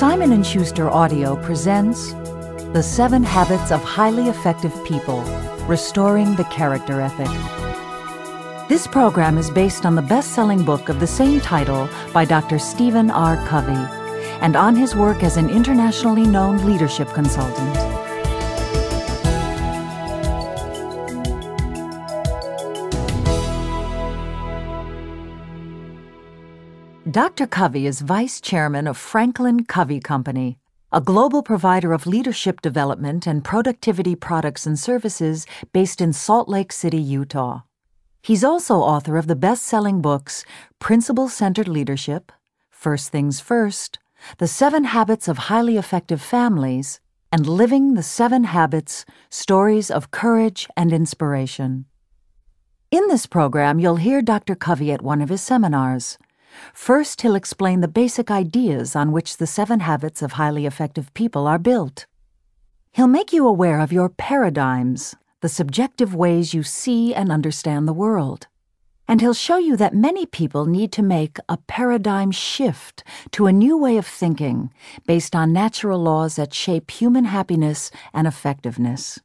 Simon & Schuster Audio presents The 7 Habits of Highly Effective People, Restoring the Character Ethic. This program is based on the best-selling book of the same title by Dr. Stephen R. Covey and on his work as an internationally known leadership consultant. Dr. Covey is vice chairman of Franklin Covey Company, a global provider of leadership development and productivity products and services based in Salt Lake City, Utah. He's also author of the best-selling books Principle-Centered Leadership, First Things First, The 7 Habits of Highly Effective Families, and Living the 7 Habits, Stories of Courage and Inspiration. In this program, you'll hear Dr. Covey at one of his seminars. First, he'll explain the basic ideas on which the 7 habits of highly effective people are built. He'll make you aware of your paradigms, the subjective ways you see and understand the world. And he'll show you that many people need to make a paradigm shift to a new way of thinking based on natural laws that shape human happiness and effectiveness.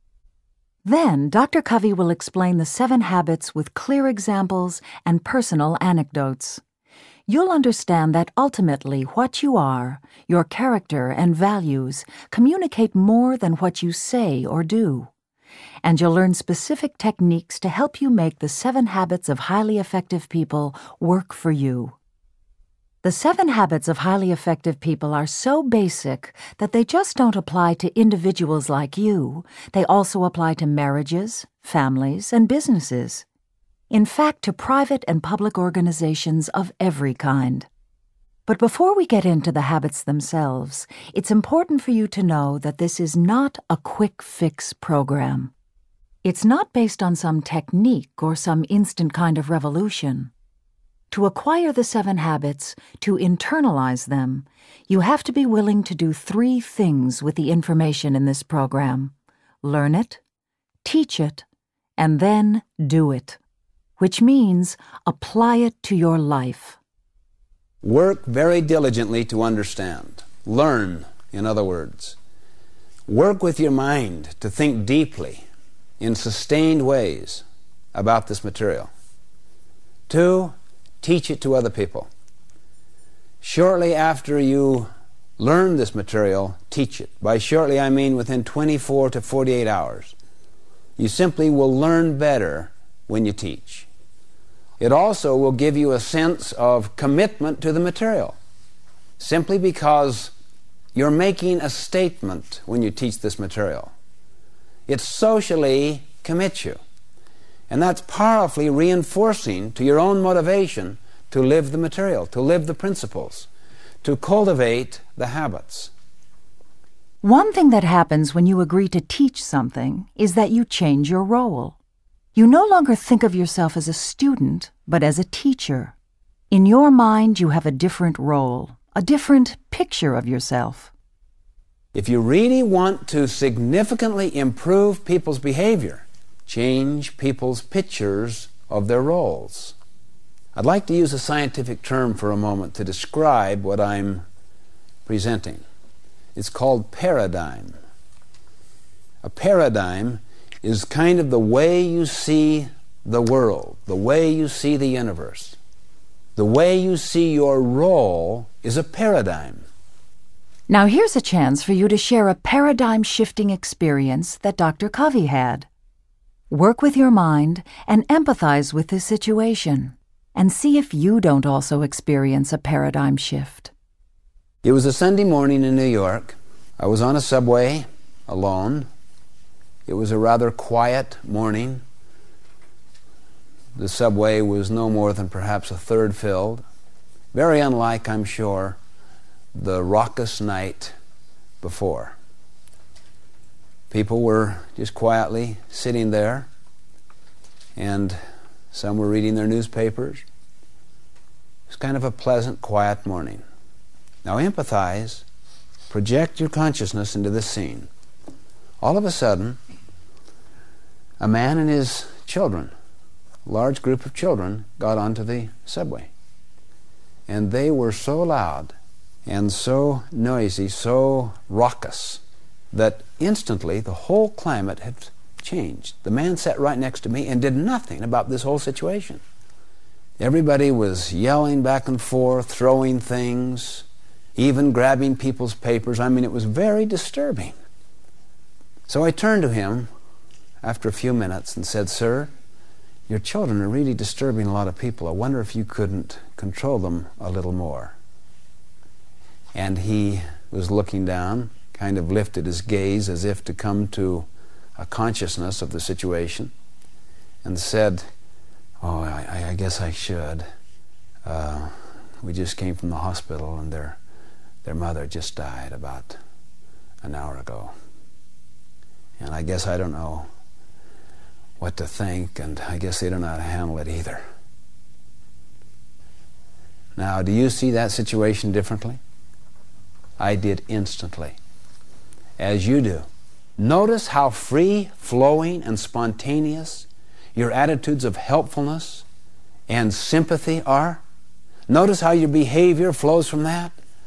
Then, Dr. Covey will explain the 7 habits with clear examples and personal anecdotes. You'll understand that ultimately what you are, your character and values, communicate more than what you say or do. And you'll learn specific techniques to help you make the 7 habits of highly effective people work for you. The 7 habits of highly effective people are so basic that they just don't apply to individuals like you. They also apply to marriages, families, and businesses. In fact, to private and public organizations of every kind. But before we get into the habits themselves, it's important for you to know that this is not a quick fix program. It's not based on some technique or some instant kind of revolution. To acquire the 7 habits, to internalize them, you have to be willing to do 3 things with the information in this program: learn it, teach it, and then do it. Which means apply it to your life. Work very diligently to understand. Learn, in other words. Work with your mind to think deeply, in sustained ways, about this material. 2, teach it to other people. Shortly after you learn this material, teach it. By shortly, I mean within 24 to 48 hours. You simply will learn better when you teach. It also will give you a sense of commitment to the material, simply because you're making a statement when you teach this material. It socially commits you, and that's powerfully reinforcing to your own motivation to live the material, to live the principles, to cultivate the habits. One thing that happens when you agree to teach something is that you change your role. You no longer think of yourself as a student, but as a teacher. In your mind, you have a different role, a different picture of yourself. If you really want to significantly improve people's behavior, change people's pictures of their roles. I'd like to use a scientific term for a moment to describe what I'm presenting. It's called paradigm. A paradigm is kind of the way you see the world, the way you see the universe. The way you see your role is a paradigm. Now here's a chance for you to share a paradigm-shifting experience that Dr. Covey had. Work with your mind and empathize with this situation, and see if you don't also experience a paradigm shift. It was a Sunday morning in New York. I was on a subway, alone. It was a rather quiet morning. The subway was no more than perhaps a third filled. Very unlike, I'm sure, the raucous night before. People were just quietly sitting there, and some were reading their newspapers. It was kind of a pleasant, quiet morning. Now empathize, project your consciousness into this scene. All of a sudden, a man and his children, a large group of children, got onto the subway. And they were so loud and so noisy, so raucous, that instantly the whole climate had changed. The man sat right next to me and did nothing about this whole situation. Everybody was yelling back and forth, throwing things, even grabbing people's papers. I mean, it was very disturbing. So I turned to him after a few minutes and said, "Sir, your children are really disturbing a lot of people. I wonder if you couldn't control them a little more." And he was looking down, kind of lifted his gaze as if to come to a consciousness of the situation, and said, "Oh, I guess I should. We just came from the hospital, and their mother just died about an hour ago. And I guess I don't know what to think, and I guess they don't know how to handle it either." Now, do you see that situation differently? I did instantly, as you do. Notice how free, flowing, and spontaneous your attitudes of helpfulness and sympathy are. Notice how your behavior flows from that.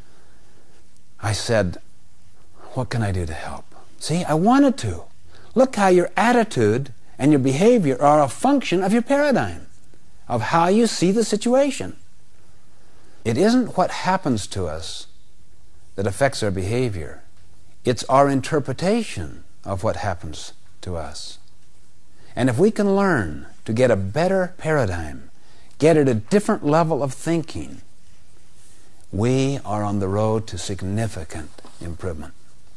I said, "What can I do to help?" See, I wanted to. Look how your attitude and your behavior are a function of your paradigm, of how you see the situation. It isn't what happens to us that affects our behavior. It's our interpretation of what happens to us. And if we can learn to get a better paradigm, get at a different level of thinking, we are on the road to significant improvement.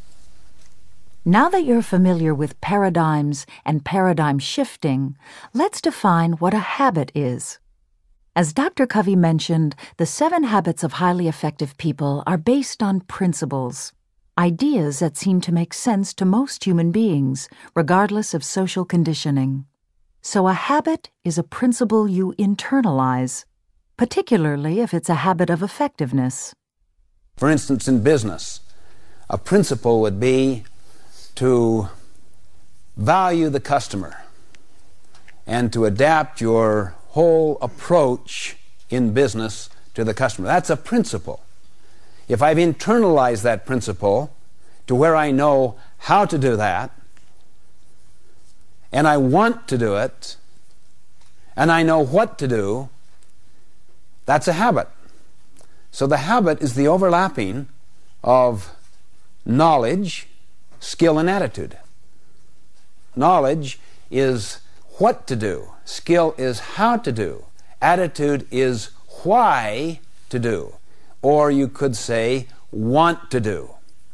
Now that you're familiar with paradigms and paradigm shifting, let's define what a habit is. As Dr. Covey mentioned, the 7 habits of highly effective people are based on principles, ideas that seem to make sense to most human beings, regardless of social conditioning. So a habit is a principle you internalize, particularly if it's a habit of effectiveness. For instance, in business, a principle would be to value the customer and to adapt your whole approach in business to the customer. That's a principle. If I've internalized that principle to where I know how to do that, and I want to do it, and I know what to do, that's a habit. So the habit is the overlapping of knowledge, skill, and attitude. Knowledge is what to do. Skill is how to do. Attitude is why to do. Or you could say, want to do.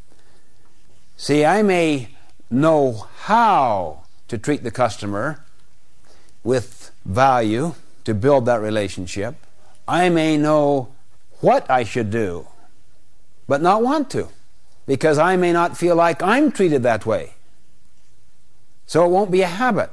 See, I may know how to treat the customer with value to build that relationship. I may know what I should do, but not want to, because I may not feel like I'm treated that way. So it won't be a habit.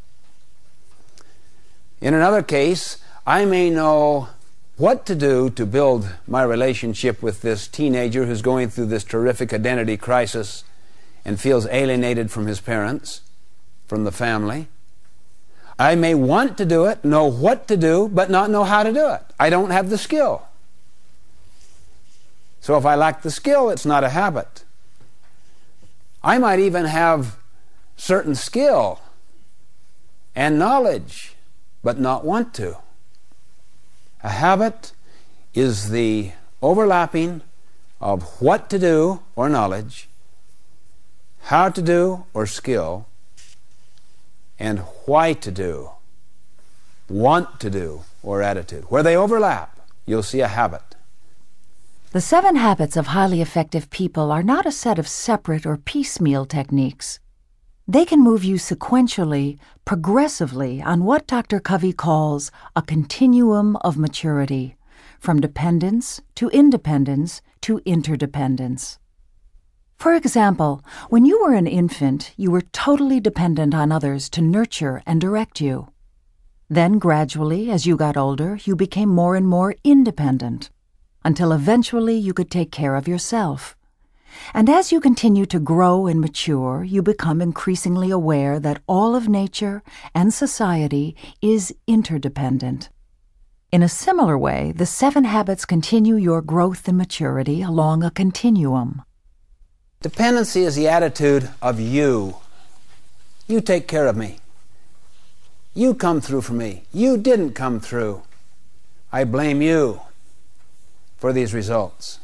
In another case, I may know what to do to build my relationship with this teenager who's going through this terrific identity crisis and feels alienated from his parents, from the family. I may want to do it, know what to do, but not know how to do it. I don't have the skill. So if I lack the skill, it's not a habit. I might even have certain skill and knowledge, but not want to. A habit is the overlapping of what to do or knowledge, how to do or skill, and why to do, want to do or attitude. Where they overlap, you'll see a habit. The 7 habits of highly effective people are not a set of separate or piecemeal techniques. They can move you sequentially, progressively on what Dr. Covey calls a continuum of maturity, from dependence to independence to interdependence. For example, when you were an infant, you were totally dependent on others to nurture and direct you. Then gradually, as you got older, you became more and more independent, until eventually you could take care of yourself. And as you continue to grow and mature, you become increasingly aware that all of nature and society is interdependent. In a similar way, the 7 habits continue your growth and maturity along a continuum. Dependency is the attitude of you. You take care of me. You come through for me. You didn't come through. I blame you for these results.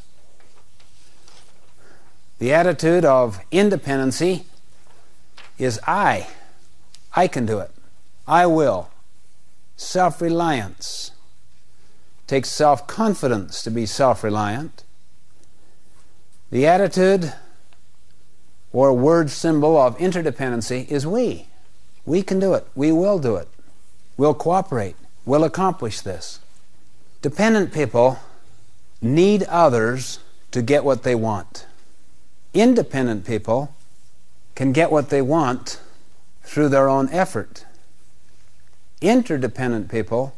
The attitude of independency is I can do it. I will. Self-reliance. Takes self-confidence to be self-reliant. The attitude or word symbol of interdependency is we. We can do it. We will do it. We'll cooperate. We'll accomplish this. Dependent people need others to get what they want. Independent people can get what they want through their own effort. Interdependent people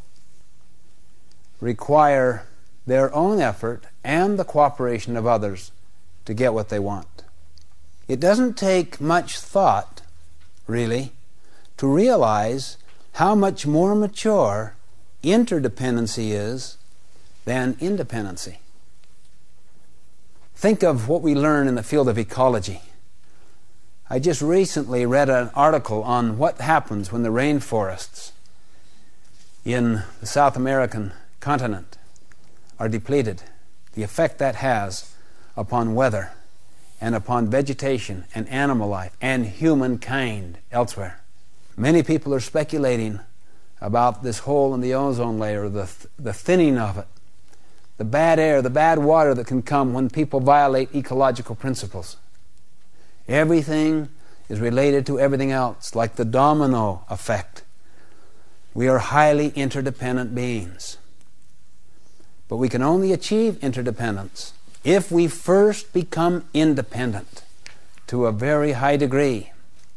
require their own effort and the cooperation of others to get what they want. It doesn't take much thought, really, to realize how much more mature interdependency is than independency. Think of what we learn in the field of ecology. I just recently read an article on what happens when the rainforests in the South American continent are depleted, the effect that has upon weather and upon vegetation and animal life and humankind elsewhere. Many people are speculating about this hole in the ozone layer, the thinning of it, the bad air, the bad water that can come when people violate ecological principles. Everything is related to everything else, like the domino effect. We are highly interdependent beings. But we can only achieve interdependence if we first become independent to a very high degree.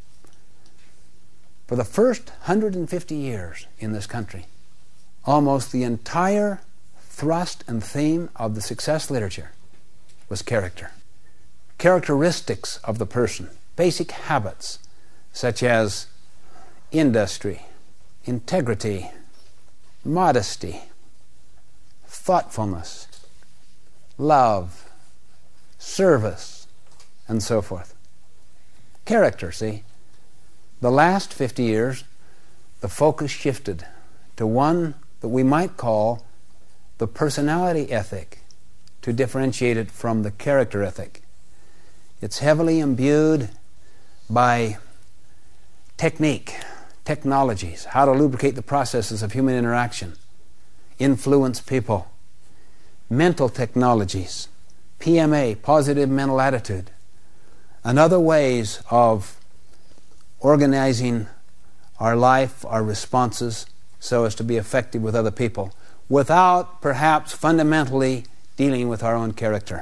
For the first 150 years in this country, almost the entire thrust and theme of the success literature was character. Characteristics of the person, basic habits such as industry, integrity, modesty, thoughtfulness, love, service, and so forth. Character, see? The last 50 years, the focus shifted to one that we might call the personality ethic, to differentiate it from the character ethic. It's heavily imbued by technologies, how to lubricate the processes of human interaction, influence people, mental technologies, PMA, positive mental attitude, and other ways of organizing our life, our responses, so as to be effective with other people, without perhaps fundamentally dealing with our own character.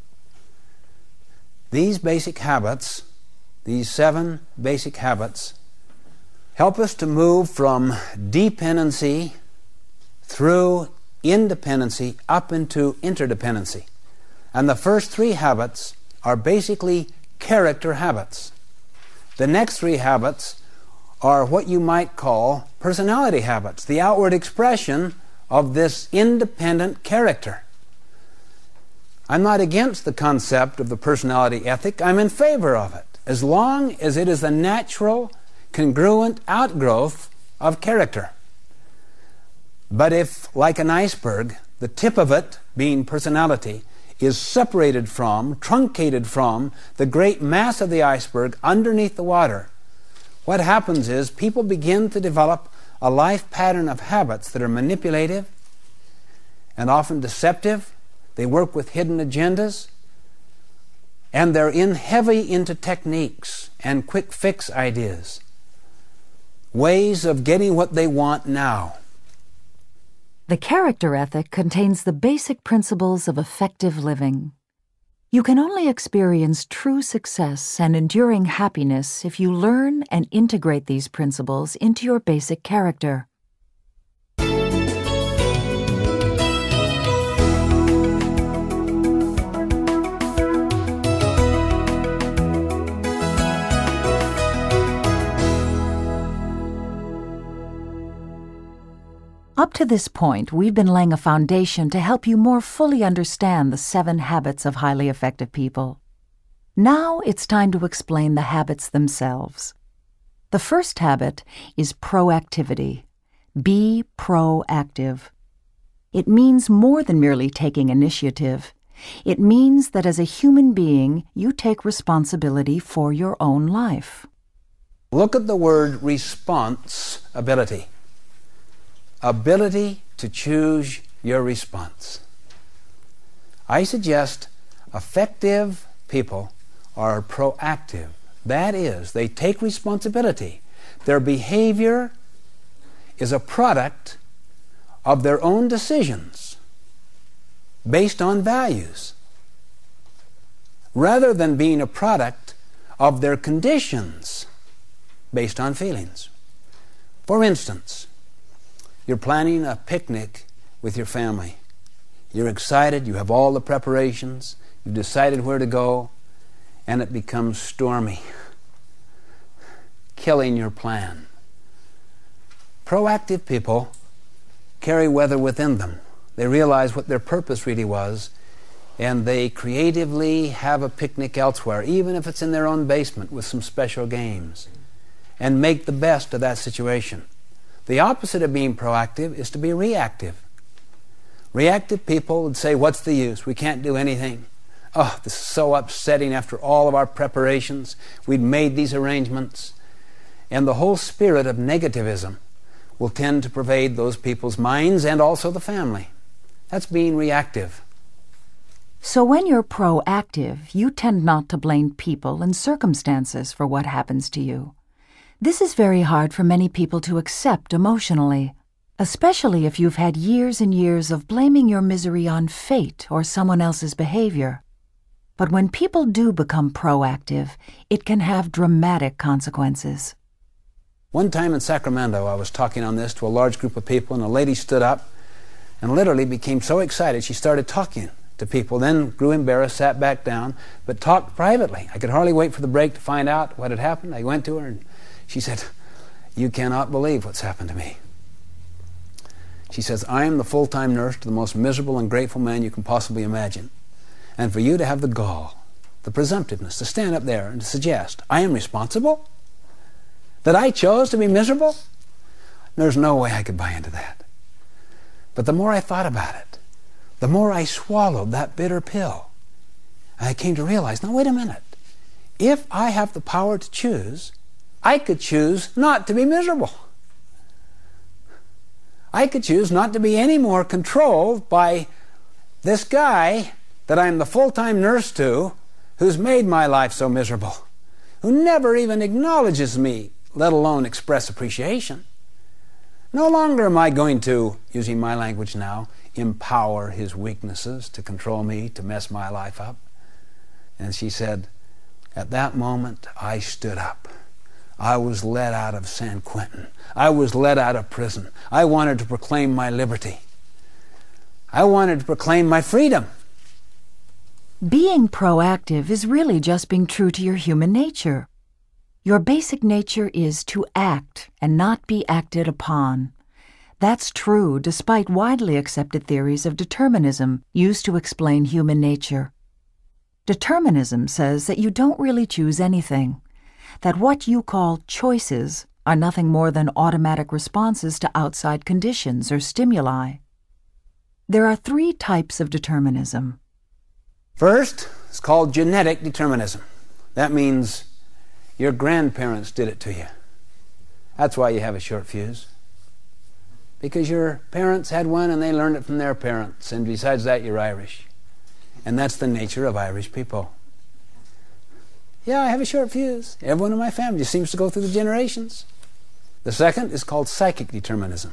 These basic habits, these 7 basic habits, help us to move from dependency through independency up into interdependency. And the first 3 habits are basically character habits. The next 3 habits are what you might call personality habits, the outward expression of this independent character. I'm not against the concept of the personality ethic. I'm in favor of it, as long as it is a natural, congruent outgrowth of character. But if, like an iceberg, the tip of it, being personality, is separated from, truncated from, the great mass of the iceberg underneath the water, what happens is people begin to develop a life pattern of habits that are manipulative and often deceptive. They work with hidden agendas, and they're heavy into techniques and quick fix ideas, ways of getting what they want now. The character ethic contains the basic principles of effective living. You can only experience true success and enduring happiness if you learn and integrate these principles into your basic character. Up Up to this point, we've been laying a foundation to help you more fully understand the 7 habits of highly effective people. Now it's time to explain the habits themselves. The first habit is proactivity. Be proactive. It means more than merely taking initiative. It means that as a human being, you take responsibility for your own life. Look at the word responsibility. Ability to choose your response. I suggest effective people are proactive. That is, they take responsibility. Their behavior is a product of their own decisions based on values, rather than being a product of their conditions based on feelings. For instance, you're planning a picnic with your family. You're excited, you have all the preparations, you've decided where to go, and it becomes stormy, killing your plan. Proactive people carry weather within them. They realize what their purpose really was, and they creatively have a picnic elsewhere, even if it's in their own basement with some special games, and make the best of that situation. The opposite of being proactive is to be reactive. Reactive people would say, what's the use? We can't do anything. Oh, this is so upsetting after all of our preparations. We'd made these arrangements. And the whole spirit of negativism will tend to pervade those people's minds and also the family. That's being reactive. So when you're proactive, you tend not to blame people and circumstances for what happens to you. This is very hard for many people to accept emotionally, especially if you've had years and years of blaming your misery on fate or someone else's behavior. But when people do become proactive, it can have dramatic consequences. One time in Sacramento, I was talking on this to a large group of people, and a lady stood up and literally became so excited she started talking to people, then grew embarrassed, sat back down, but talked privately. I could hardly wait for the break to find out what had happened. I went to her and she said, "You cannot believe what's happened to me." She says, "I am the full-time nurse to the most miserable and grateful man you can possibly imagine. And for you to have the gall, the presumptiveness, to stand up there and to suggest I am responsible? That I chose to be miserable? There's no way I could buy into that." But the more I thought about it, the more I swallowed that bitter pill. And I came to realize, now wait a minute. If I have the power to choose, I could choose not to be miserable. I could choose not to be any more controlled by this guy that I'm the full-time nurse to, who's made my life so miserable, who never even acknowledges me, let alone express appreciation. No longer am I going to, using my language now, empower his weaknesses to control me, to mess my life up. And she said, at that moment, I stood up. I was let out of San Quentin. I was let out of prison. I wanted to proclaim my liberty. I wanted to proclaim my freedom. Being proactive is really just being true to your human nature. Your basic nature is to act and not be acted upon. That's true despite widely accepted theories of determinism used to explain human nature. Determinism says that you don't really choose anything, that what you call choices are nothing more than automatic responses to outside conditions or stimuli. There are 3 types of determinism. First, it's called genetic determinism. That means your grandparents did it to you. That's why you have a short fuse. Because your parents had one and they learned it from their parents, and besides that, you're Irish. And that's the nature of Irish people. Yeah, I have a short fuse. Everyone in my family seems to go through the generations. The second is called psychic determinism.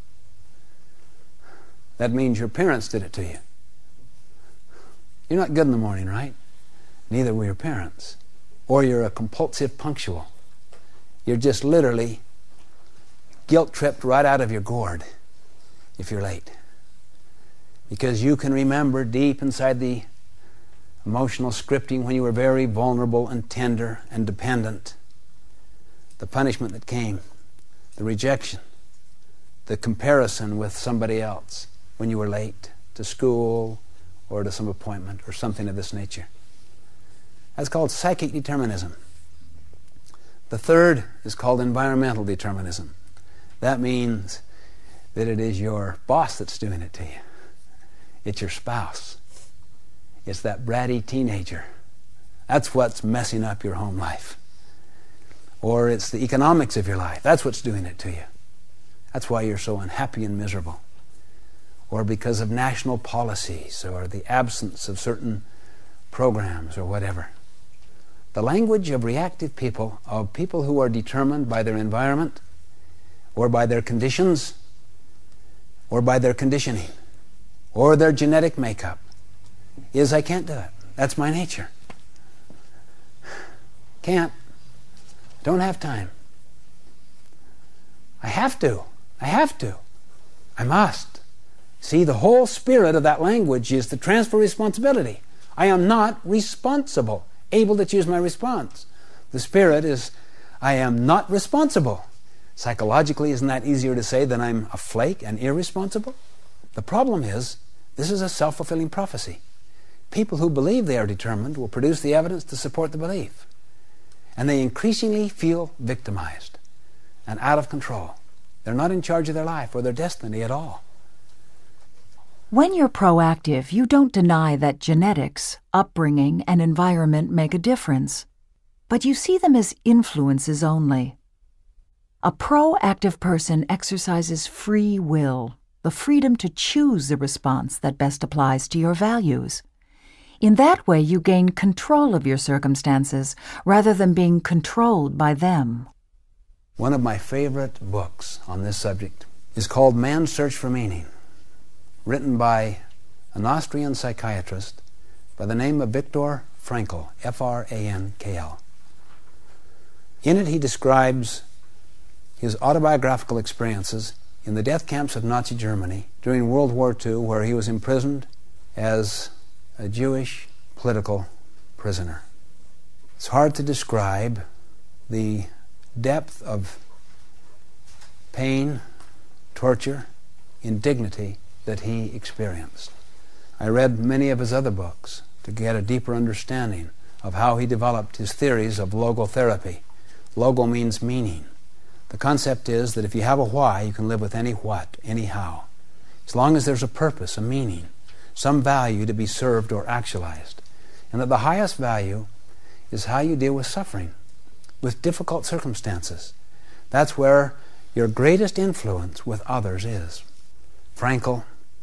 That means your parents did it to you. You're not good in the morning, right? Neither were your parents. Or you're a compulsive punctual. You're just literally guilt-tripped right out of your gourd if you're late. Because you can remember deep inside the emotional scripting when you were very vulnerable and tender and dependent, the punishment that came, the rejection, the comparison with somebody else when you were late to school or to some appointment or something of this nature. That's called psychic determinism. The third is called environmental determinism. That means that it is your boss that's doing it to you. It's your spouse. It's that bratty teenager. That's what's messing up your home life. Or it's the economics of your life. That's what's doing it to you. That's why you're so unhappy and miserable. Or because of national policies or the absence of certain programs or whatever. The language of reactive people, of people who are determined by their environment or by their conditions or by their conditioning or their genetic makeup, is I can't do it. That's my nature. Can't. Don't have time. I have to. I have to. I must. See, the whole spirit of that language is to transfer responsibility. I am not responsible, able to choose my response. The spirit is, I am not responsible. Psychologically, isn't that easier to say than I'm a flake and irresponsible? The problem is, this is a self-fulfilling prophecy. People who believe they are determined will produce the evidence to support the belief. And they increasingly feel victimized and out of control. They're not in charge of their life or their destiny at all. When you're proactive, you don't deny that genetics, upbringing, and environment make a difference, but you see them as influences only. A proactive person exercises free will, the freedom to choose the response that best applies to your values. In that way, you gain control of your circumstances rather than being controlled by them. One of my favorite books on this subject is called Man's Search for Meaning, written by an Austrian psychiatrist by the name of Viktor Frankl, F-R-A-N-K-L. In it, he describes his autobiographical experiences in the death camps of Nazi Germany during World War II, where he was imprisoned as a Jewish political prisoner. It's hard to describe the depth of pain, torture, indignity that he experienced. I read many of his other books to get a deeper understanding of how he developed his theories of logotherapy. Logo means meaning. The concept is that if you have a why, you can live with any what, any how. As long as there's a purpose, a meaning, some value to be served or actualized. And that the highest value is how you deal with suffering, with difficult circumstances. That's where your greatest influence with others is. Frankl,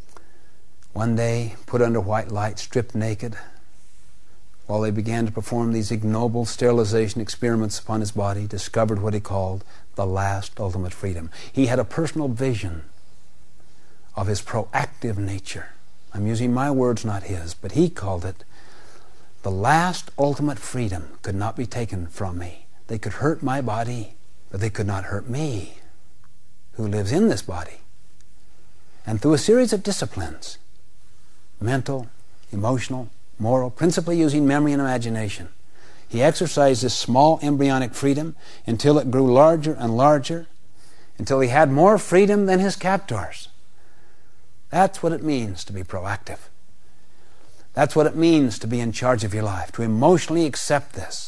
one day put under white light, stripped naked, while they began to perform these ignoble sterilization experiments upon his body, discovered what he called the last ultimate freedom. He had a personal vision of his proactive nature. I'm using my words, not his, but he called it the last ultimate freedom could not be taken from me. They could hurt my body, but they could not hurt me, who lives in this body. And through a series of disciplines, mental, emotional, moral, principally using memory and imagination, he exercised this small embryonic freedom until it grew larger and larger, until he had more freedom than his captors. That's what it means to be proactive. That's what it means to be in charge of your life, to emotionally accept this.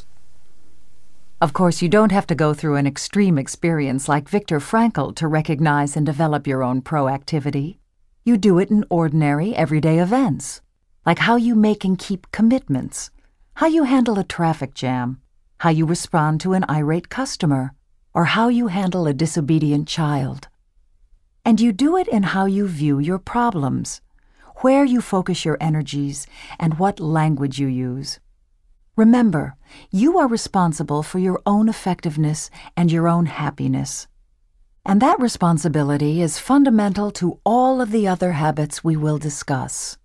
Of course, you don't have to go through an extreme experience like Viktor Frankl to recognize and develop your own proactivity. You do it in ordinary, everyday events, like how you make and keep commitments, how you handle a traffic jam, how you respond to an irate customer, or how you handle a disobedient child. And you do it in how you view your problems, where you focus your energies, and what language you use. Remember, you are responsible for your own effectiveness and your own happiness. And that responsibility is fundamental to all of the other habits we will discuss.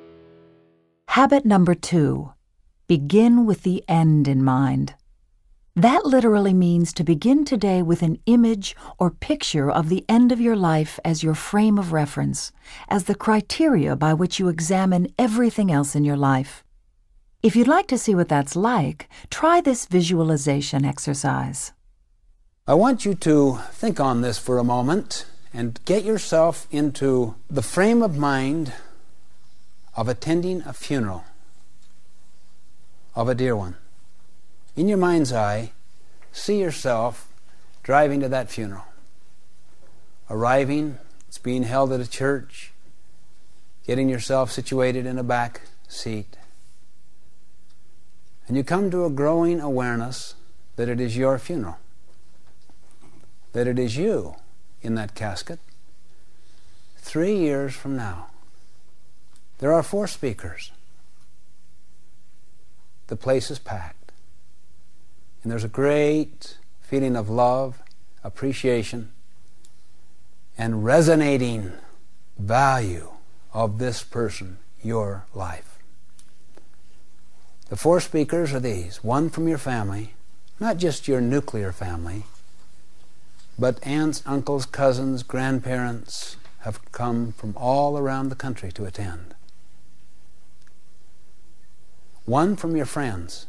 Habit number 2. Begin with the end in mind. That literally means to begin today with an image or picture of the end of your life as your frame of reference, as the criteria by which you examine everything else in your life. If you'd like to see what that's like, try this visualization exercise. I want you to think on this for a moment and get yourself into the frame of mind of attending a funeral of a dear one. In your mind's eye, see yourself driving to that funeral. Arriving, it's being held at a church, getting yourself situated in a back seat. And you come to a growing awareness that it is your funeral, that it is you in that casket 3 years from now. There are 4 speakers. The place is packed. And there's a great feeling of love, appreciation, and resonating value of this person, your life. The 4 speakers are these. 1 from your family, not just your nuclear family, but aunts, uncles, cousins, grandparents have come from all around the country to attend. 1 from your friends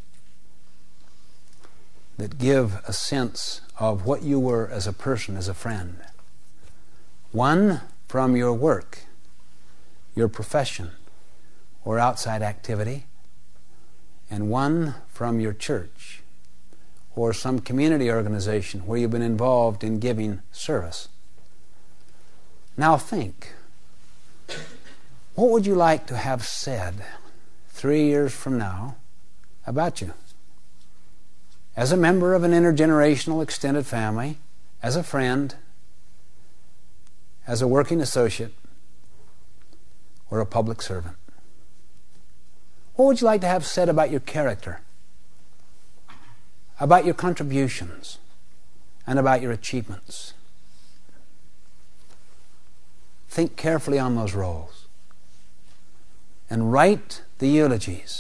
that give a sense of what you were as a person, as a friend. 1 from your work, your profession, or outside activity, and 1 from your church, or some community organization where you've been involved in giving service. Now think, what would you like to have said 3 years from now about you? As a member of an intergenerational extended family, as a friend, as a working associate, or a public servant. What would you like to have said about your character, about your contributions, and about your achievements? Think carefully on those roles and write the eulogies.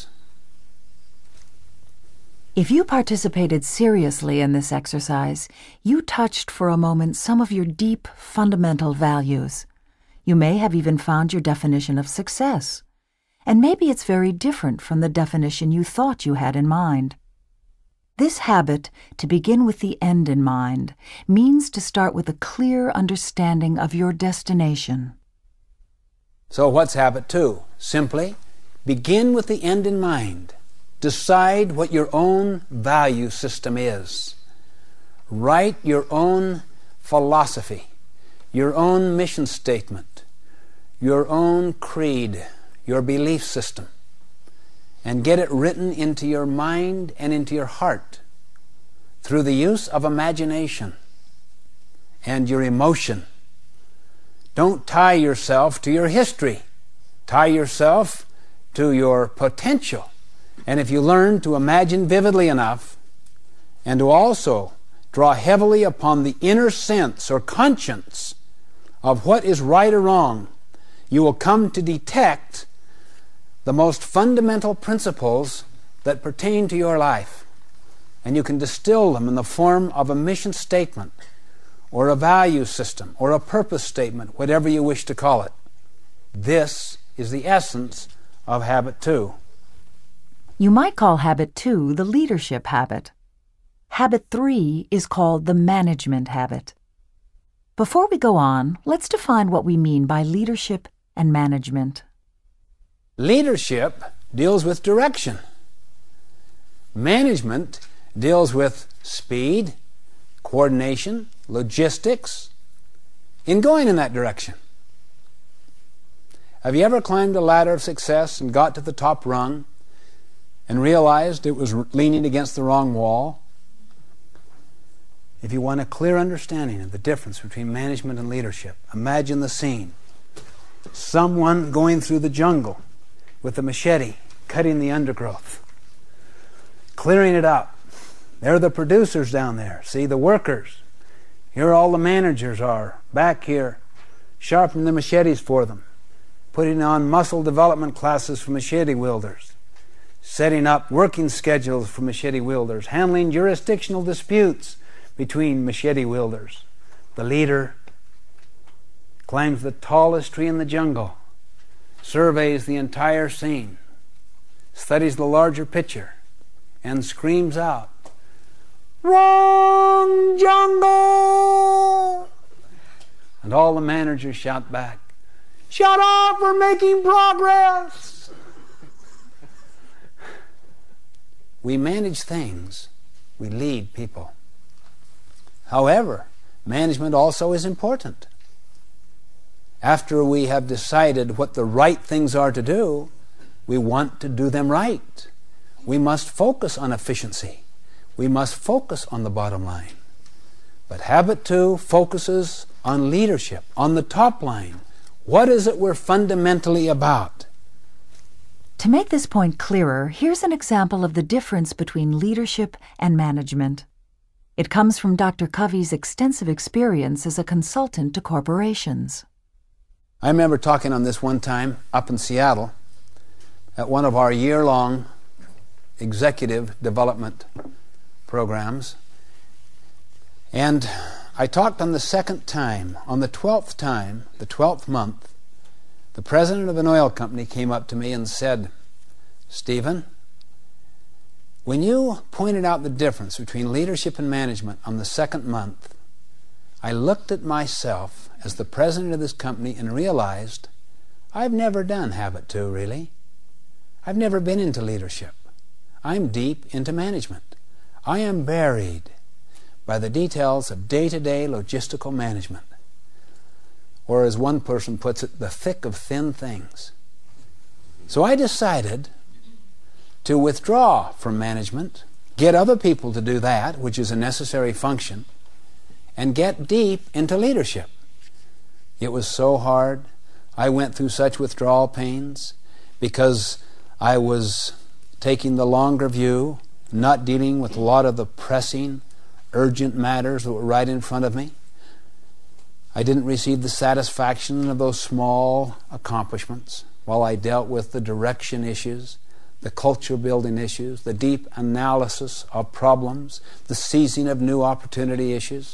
If you participated seriously in this exercise, you touched for a moment some of your deep, fundamental values. You may have even found your definition of success. And maybe it's very different from the definition you thought you had in mind. This habit, to begin with the end in mind, means to start with a clear understanding of your destination. So what's habit 2? Simply begin with the end in mind. Decide what your own value system is. Write your own philosophy, your own mission statement, your own creed, your belief system, and get it written into your mind and into your heart through the use of imagination and your emotion. Don't tie yourself to your history. Tie yourself to your potential. And if you learn to imagine vividly enough and to also draw heavily upon the inner sense or conscience of what is right or wrong, you will come to detect the most fundamental principles that pertain to your life. And you can distill them in the form of a mission statement or a value system or a purpose statement, whatever you wish to call it. This is the essence of habit 2. You might call habit 2 the leadership habit. Habit 3 is called the management habit. Before we go on, let's define what we mean by leadership and management. Leadership deals with direction. Management deals with speed, coordination, logistics, in going in that direction. Have you ever climbed a ladder of success and got to the top rung and realized it was leaning against the wrong wall? If you want a clear understanding of the difference between management and leadership, imagine the scene. Someone going through the jungle with a machete, cutting the undergrowth, clearing it up. There are the producers down there. See, the workers. Here all the managers are, back here, sharpening the machetes for them, putting on muscle development classes for machete wielders. setting up working schedules for machete wielders, handling jurisdictional disputes between machete wielders. The leader climbs the tallest tree in the jungle, surveys the entire scene, studies the larger picture, and screams out, "Wrong jungle!" And all the managers shout back, "Shut up, we're making progress!" We manage things, we lead people. However, management also is important. After we have decided what the right things are to do, we want to do them right. We must focus on efficiency. We must focus on the bottom line. But Habit 2 focuses on leadership, on the top line. What is it we're fundamentally about? To make this point clearer, here's an example of the difference between leadership and management. It comes from Dr. Covey's extensive experience as a consultant to corporations. I remember talking on this one time up in Seattle at one of our year-long executive development programs. And I talked on the second time. On the 12th time, the 12th month, the president of an oil company came up to me and said, "Stephen, when you pointed out the difference between leadership and management on the second month, I looked at myself as the president of this company and realized I've never done Habit 2, really. I've never been into leadership. I'm deep into management. I am buried by the details of day-to-day logistical management. Or as one person puts it, the thick of thin things." So I decided to withdraw from management, get other people to do that, which is a necessary function, and get deep into leadership. It was so hard. I went through such withdrawal pains because I was taking the longer view, not dealing with a lot of the pressing, urgent matters that were right in front of me. I didn't receive the satisfaction of those small accomplishments while I dealt with the direction issues, the culture building issues, the deep analysis of problems, the seizing of new opportunity issues.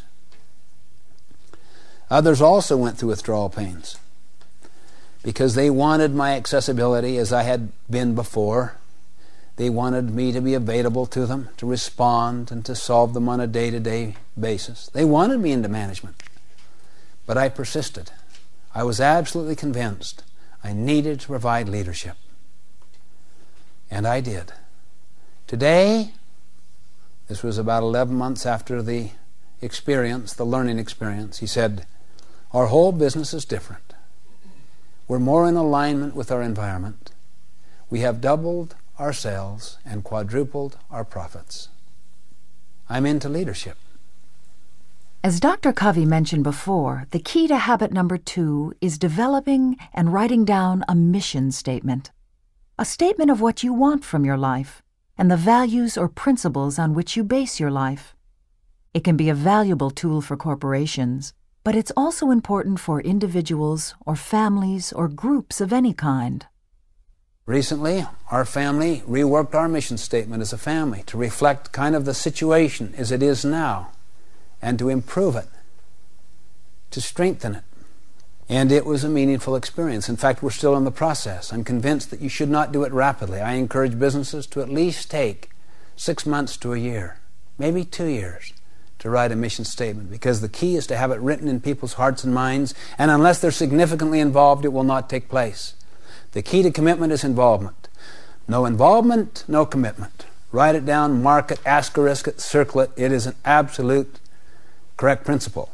Others also went through withdrawal pains because they wanted my accessibility as I had been before. They wanted me to be available to them, to respond and to solve them on a day-to-day basis. They wanted me into management. But I persisted. I was absolutely convinced I needed to provide leadership. And I did. Today, this was about 11 months after the experience, the learning experience, he said, "Our whole business is different. We're more in alignment with our environment. We have doubled our sales and quadrupled our profits. I'm into leadership." As Dr. Covey mentioned before, the key to habit number 2 is developing and writing down a mission statement. A statement of what you want from your life and the values or principles on which you base your life. It can be a valuable tool for corporations, but it's also important for individuals or families or groups of any kind. Recently, our family reworked our mission statement as a family to reflect kind of the situation as it is now and to improve it, to strengthen it. And it was a meaningful experience. In fact, we're still in the process. I'm convinced that you should not do it rapidly. I encourage businesses to at least take 6 months to a year, maybe 2 years, to write a mission statement, because the key is to have it written in people's hearts and minds, and unless they're significantly involved, it will not take place. The key to commitment is involvement. No involvement, no commitment. Write it down, mark it, asterisk it, circle it. It is an absolute correct principle.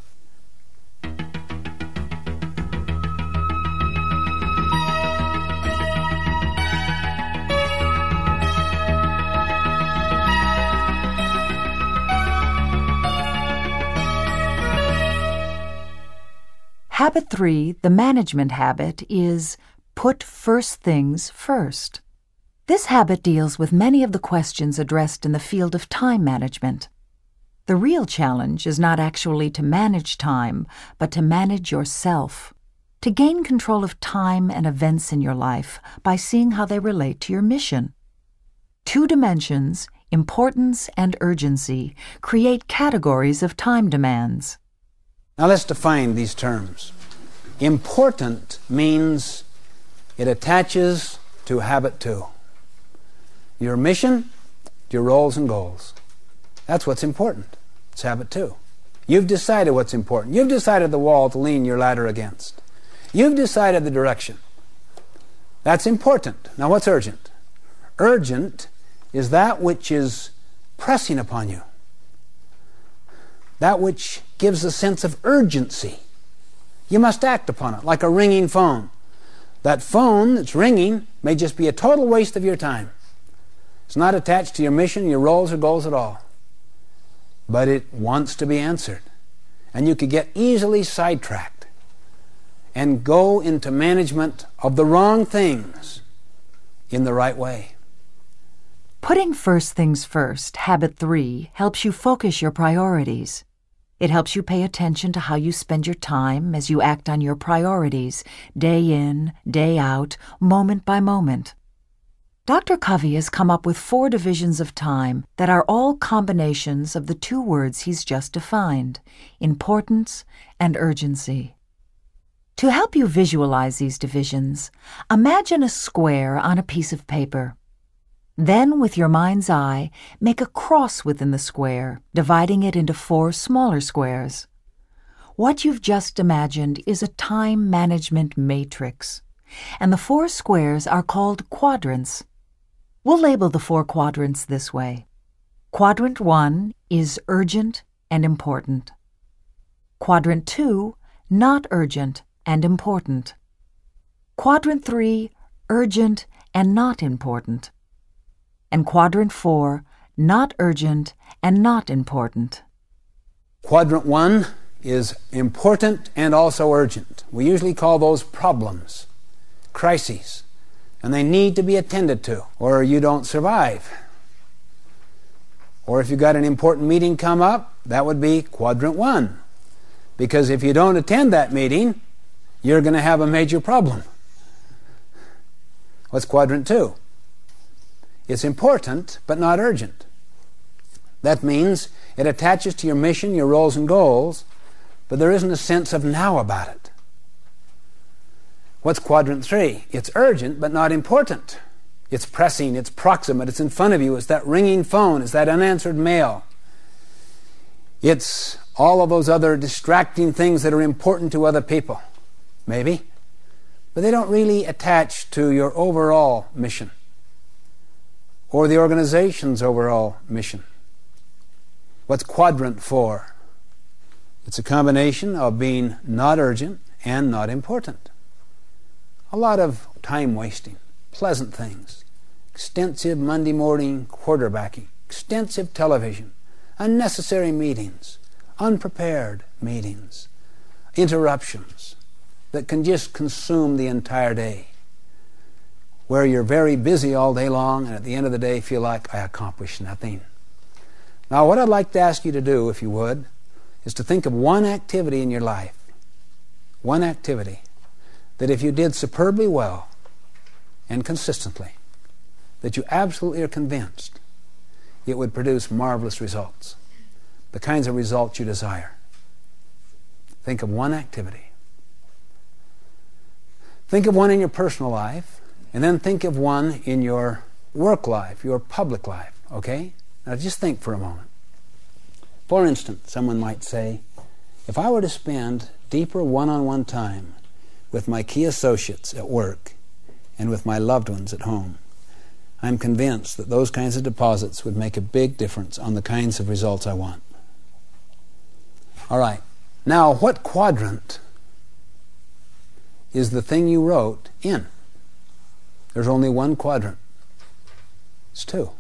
Habit 3, the management habit, is put first things first. This habit deals with many of the questions addressed in the field of time management. The real challenge is not actually to manage time, but to manage yourself, to gain control of time and events in your life by seeing how they relate to your mission. Two dimensions, importance and urgency, create categories of time demands. Now let's define these terms. Important means it attaches to habit 2. Your mission, your roles and goals. That's what's important. It's habit 2. You've decided what's important. You've decided the wall to lean your ladder against. You've decided the direction. That's important. Now what's urgent? Urgent is that which is pressing upon you. That which gives a sense of urgency. You must act upon it, like a ringing phone. That phone that's ringing may just be a total waste of your time. It's not attached to your mission, your roles or goals at all. But it wants to be answered. And you could get easily sidetracked and go into management of the wrong things in the right way. Putting first things first, habit 3, helps you focus your priorities. It helps you pay attention to how you spend your time as you act on your priorities, day in, day out, moment by moment. Dr. Covey has come up with 4 divisions of time that are all combinations of the 2 words he's just defined, importance and urgency. To help you visualize these divisions, imagine a square on a piece of paper. Then, with your mind's eye, make a cross within the square, dividing it into 4 smaller squares. What you've just imagined is a time management matrix, and the 4 squares are called quadrants. We'll label the 4 quadrants this way. Quadrant 1 is urgent and important. Quadrant 2, not urgent and important. Quadrant 3, urgent and not important. And Quadrant 4, not urgent and not important. Quadrant 1 is important and also urgent. We usually call those problems, crises, and they need to be attended to, or you don't survive. Or if you've got an important meeting come up, that would be Quadrant 1. Because if you don't attend that meeting, you're going to have a major problem. What's Quadrant 2? It's important, but not urgent. That means it attaches to your mission, your roles and goals, but there isn't a sense of now about it. What's Quadrant 3? It's urgent, but not important. It's pressing, it's proximate, it's in front of you, it's that ringing phone, it's that unanswered mail. It's all of those other distracting things that are important to other people, maybe, but they don't really attach to your overall mission or the organization's overall mission. What's Quadrant 4? It's a combination of being not urgent and not important. A lot of time wasting, pleasant things, extensive Monday morning quarterbacking, extensive television, unnecessary meetings, unprepared meetings, interruptions that can just consume the entire day, where you're very busy all day long and at the end of the day feel like I accomplished nothing. Now what I'd like to ask you to do, if you would, is to think of one activity in your life, one activity, that if you did superbly well and consistently, that you absolutely are convinced it would produce marvelous results, the kinds of results you desire. Think of one activity. Think of one in your personal life, and then think of one in your work life, your public life, okay? Now just think for a moment. For instance, someone might say, if I were to spend deeper one-on-one time with my key associates at work and with my loved ones at home, I'm convinced that those kinds of deposits would make a big difference on the kinds of results I want. All right. Now, what quadrant is the thing you wrote in? There's only one quadrant. It's 2.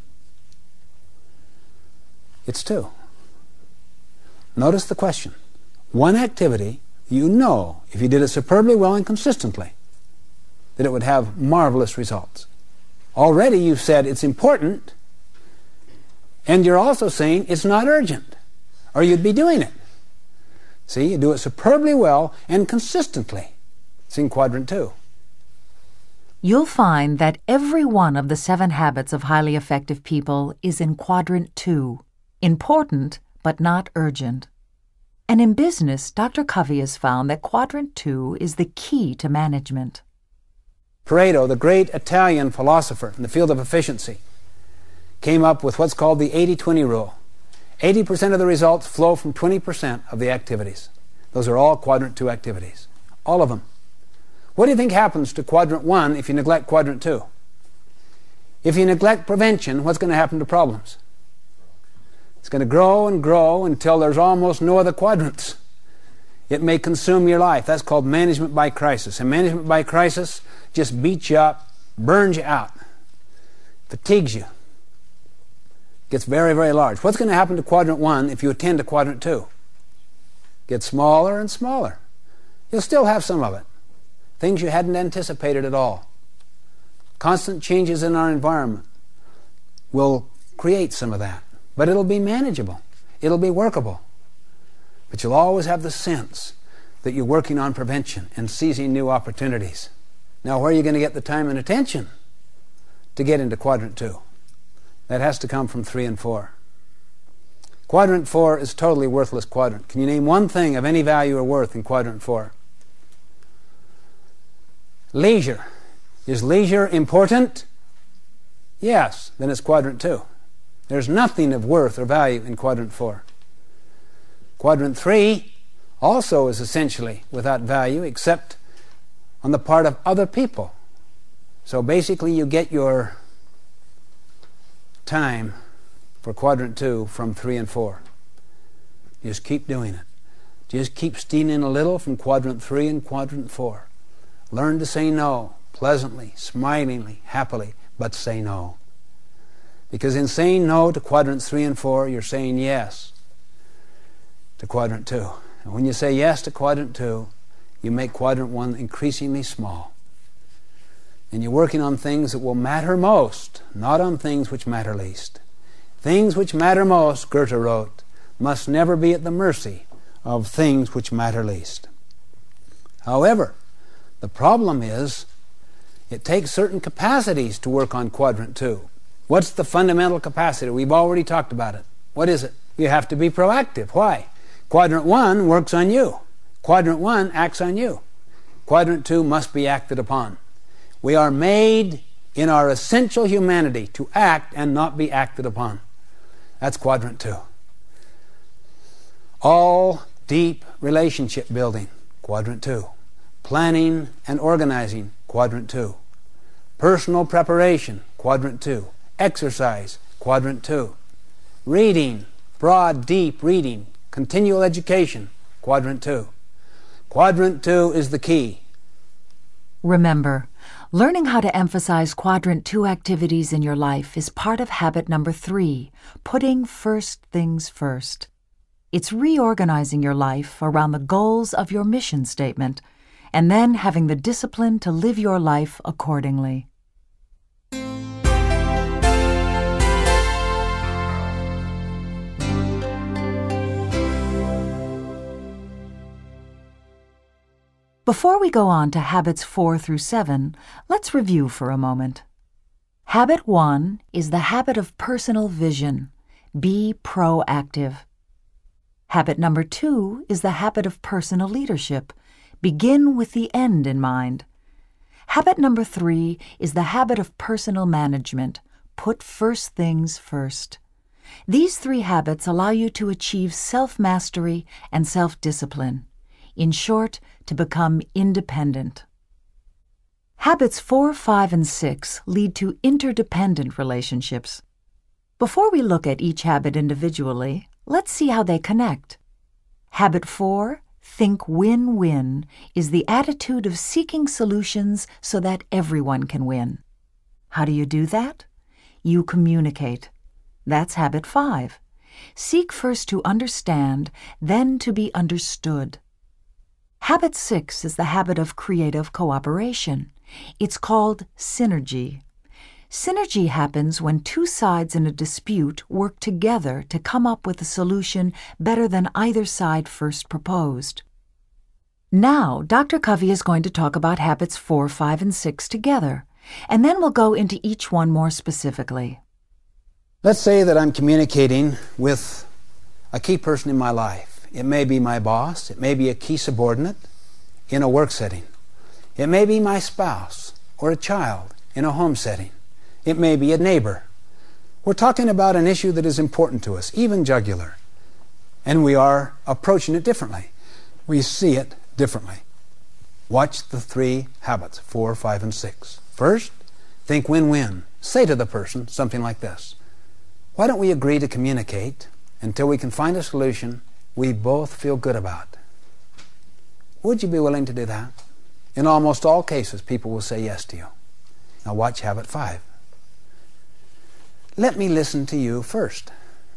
It's 2. Notice the question. One activity, you know, if you did it superbly well and consistently, that it would have marvelous results. Already you've said it's important, and you're also saying it's not urgent, or you'd be doing it. See, you do it superbly well and consistently. It's in Quadrant 2. You'll find that every one of the 7 habits of highly effective people is in Quadrant 2, important but not urgent. And in business, Dr. Covey has found that Quadrant 2 is the key to management. Pareto, the great Italian philosopher in the field of efficiency, came up with what's called the 80-20 rule. 80% of the results flow from 20% of the activities. Those are all Quadrant 2 activities. All of them. What do you think happens to Quadrant 1 if you neglect Quadrant 2? If you neglect prevention, what's going to happen to problems? It's going to grow and grow until there's almost no other quadrants. It may consume your life. That's called management by crisis. And management by crisis just beats you up, burns you out, fatigues you, gets very, very large. What's going to happen to Quadrant 1 if you attend to Quadrant 2? Gets smaller and smaller. You'll still have some of it. Things you hadn't anticipated at all. Constant changes in our environment will create some of that. But it'll be manageable. It'll be workable. But you'll always have the sense that you're working on prevention and seizing new opportunities. Now, where are you going to get the time and attention to get into Quadrant 2? That has to come from 3 and 4. Quadrant 4 is a totally worthless quadrant. Can you name one thing of any value or worth in Quadrant 4? Leisure. Is leisure important? Yes, then it's Quadrant 2. There's nothing of worth or value in Quadrant 4. Quadrant 3 also is essentially without value except on the part of other people. So basically you get your time for Quadrant 2 from 3 and 4. Just keep doing it. Just keep stealing a little from Quadrant 3 and Quadrant 4. Learn to say no, pleasantly, smilingly, happily, but say no. Because in saying no to Quadrants 3 and 4, you're saying yes to Quadrant 2. And when you say yes to Quadrant 2, you make Quadrant 1 increasingly small. And you're working on things that will matter most, not on things which matter least. Things which matter most, Goethe wrote, must never be at the mercy of things which matter least. However, the problem is it takes certain capacities to work on Quadrant 2. What's the fundamental capacity? We've already talked about it. What is it? You have to be proactive. Why? Quadrant 1 works on you. Quadrant 1 acts on you. Quadrant 2 must be acted upon. We are made in our essential humanity to act and not be acted upon. That's Quadrant 2. All deep relationship building, Quadrant 2. Planning and organizing, Quadrant 2. Personal preparation, Quadrant 2. Exercise, Quadrant 2. Reading, broad, deep reading, continual education, Quadrant 2. Quadrant 2 is the key. Remember, learning how to emphasize Quadrant 2 activities in your life is part of habit number 3, putting first things first. It's reorganizing your life around the goals of your mission statement, and then having the discipline to live your life accordingly. Before we go on to habits 4 through 7, let's review for a moment. Habit 1 is the habit of personal vision. Be proactive. Habit number 2 is the habit of personal leadership. Begin with the end in mind. Habit number 3 is the habit of personal management. Put first things first. These 3 habits allow you to achieve self-mastery and self-discipline. In short, to become independent. Habits 4, 5, and 6 lead to interdependent relationships. Before we look at each habit individually, let's see how they connect. Habit 4, think win-win, is the attitude of seeking solutions so that everyone can win. How do you do that? You communicate. That's habit 5. Seek first to understand, then to be understood. Habit 6 is the habit of creative cooperation. It's called synergy. Synergy happens when 2 sides in a dispute work together to come up with a solution better than either side first proposed. Now, Dr. Covey is going to talk about habits 4, 5, and 6 together, and then we'll go into each one more specifically. Let's say that I'm communicating with a key person in my life. It may be my boss. It may be a key subordinate in a work setting. It may be my spouse or a child in a home setting. It may be a neighbor. We're talking about an issue that is important to us, even jugular, and we are approaching it differently. We see it differently. Watch the 3 habits, 4, 5, and 6. First, think win-win. Say to the person something like this: why don't we agree to communicate until we can find a solution we both feel good about? Would you be willing to do that? In almost all cases, people will say yes to you. Now watch habit 5. Let me listen to you first.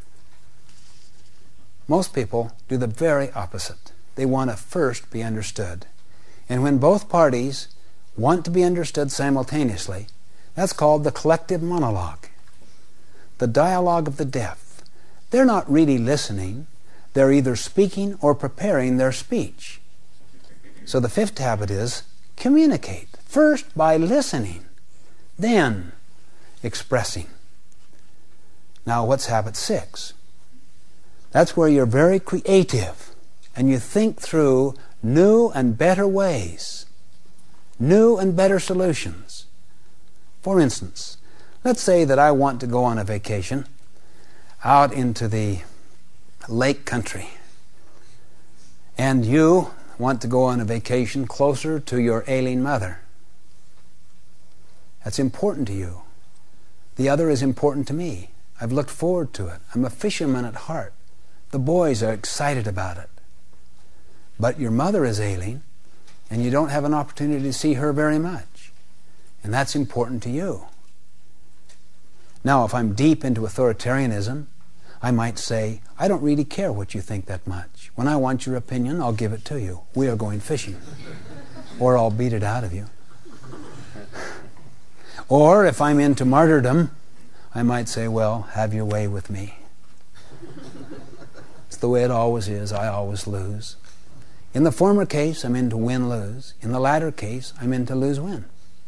Most people do the very opposite. They want to first be understood. And when both parties want to be understood simultaneously, that's called the collective monologue, the dialogue of the deaf. They're not really listening. They're either speaking or preparing their speech. So the 5th habit is communicate. First by listening, then expressing. Now what's habit 6? That's where you're very creative and you think through new and better ways, new and better solutions. For instance, let's say that I want to go on a vacation out into the lake country, and you want to go on a vacation closer to your ailing mother. That's important to you. The other is important to me. I've looked forward to it. I'm a fisherman at heart. The boys are excited about it. But your mother is ailing, and you don't have an opportunity to see her very much. And that's important to you. Now, if I'm deep into authoritarianism, I might say, I don't really care what you think that much. When I want your opinion, I'll give it to you. We are going fishing. Or I'll beat it out of you. Or if I'm into martyrdom, I might say, well, have your way with me. It's the way it always is. I always lose. In the former case, I'm into win-lose. In the latter case, I'm into lose-win.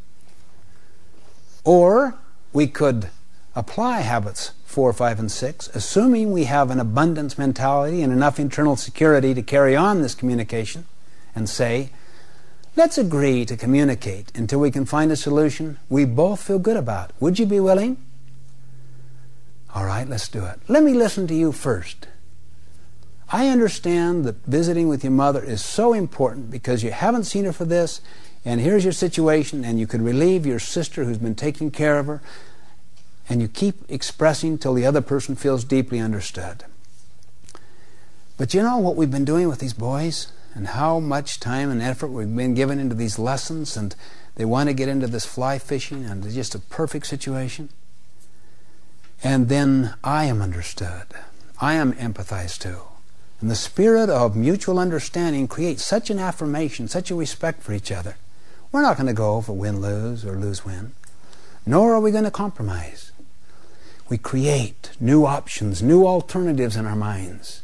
Or we could apply habits 4, 5, and 6, assuming we have an abundance mentality and enough internal security to carry on this communication, and say, let's agree to communicate until we can find a solution we both feel good about. Would you be willing? All right, let's do it. Let me listen to you first. I understand that visiting with your mother is so important because you haven't seen her for this, and here's your situation, and you could relieve your sister who's been taking care of her, and you keep expressing till the other person feels deeply understood. But you know what we've been doing with these boys, and how much time and effort we've been given into these lessons, and they want to get into this fly fishing, and it's just a perfect situation. And then I am understood. I am empathized to. And the spirit of mutual understanding creates such an affirmation, such a respect for each other. We're not going to go for win-lose or lose-win, nor are we going to compromise. We create new options, new alternatives in our minds.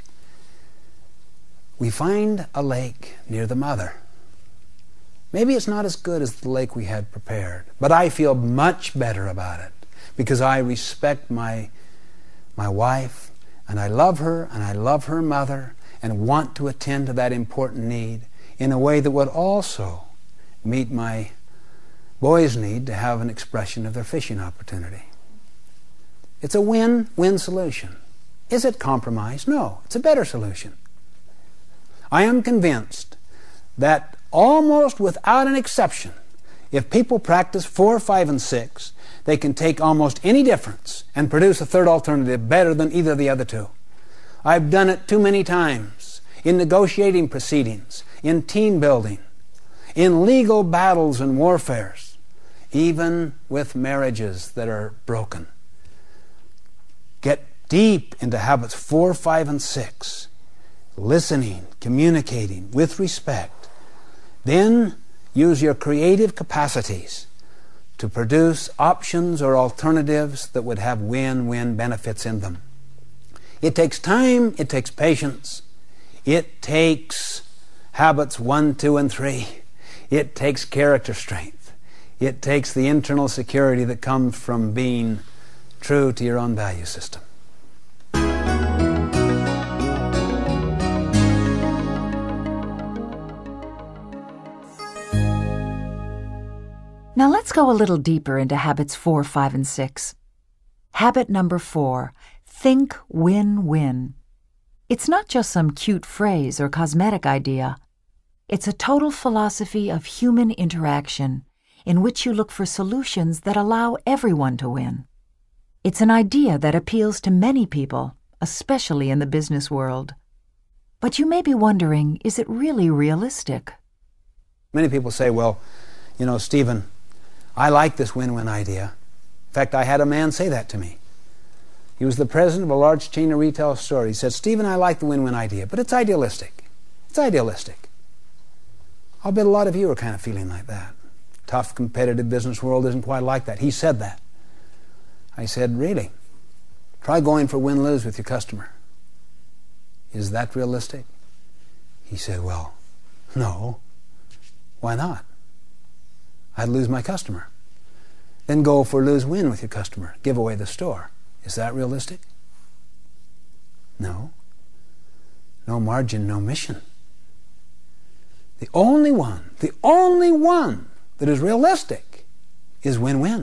We find a lake near the mother. Maybe it's not as good as the lake we had prepared, but I feel much better about it because I respect my wife, and I love her, and I love her mother, and want to attend to that important need in a way that would also meet my boys' need to have an expression of their fishing opportunity. It's a win-win solution. Is it compromise? No, it's a better solution. I am convinced that almost without an exception, if people practice 4, 5, and 6, they can take almost any difference and produce a third alternative better than either of the other two. I've done it too many times in negotiating proceedings, in team building, in legal battles and warfares, even with marriages that are broken. Get deep into habits 4, 5, and 6. Listening, communicating with respect. Then use your creative capacities to produce options or alternatives that would have win-win benefits in them. It takes time, it takes patience, it takes habits 1, 2, and 3. It takes character strength. It takes the internal security that comes from being true to your own value system. Now let's go a little deeper into habits 4, 5, and 6. Habit number 4, think win-win. It's not just some cute phrase or cosmetic idea. It's a total philosophy of human interaction in which you look for solutions that allow everyone to win. It's an idea that appeals to many people, especially in the business world. But you may be wondering, is it really realistic? Many people say, well, Stephen, I like this win-win idea. In fact, I had a man say that to me. He was the president of a large chain of retail store. He said, Stephen, I like the win-win idea, but it's idealistic. It's idealistic. I'll bet a lot of you are kind of feeling like that. Tough, competitive business world isn't quite like that. He said that. I said, really? Try going for win-lose with your customer. Is that realistic? He said, well, no. Why not? I'd lose my customer. Then go for lose-win with your customer. Give away the store. Is that realistic? No. No margin, no mission. The only one that is realistic is win-win.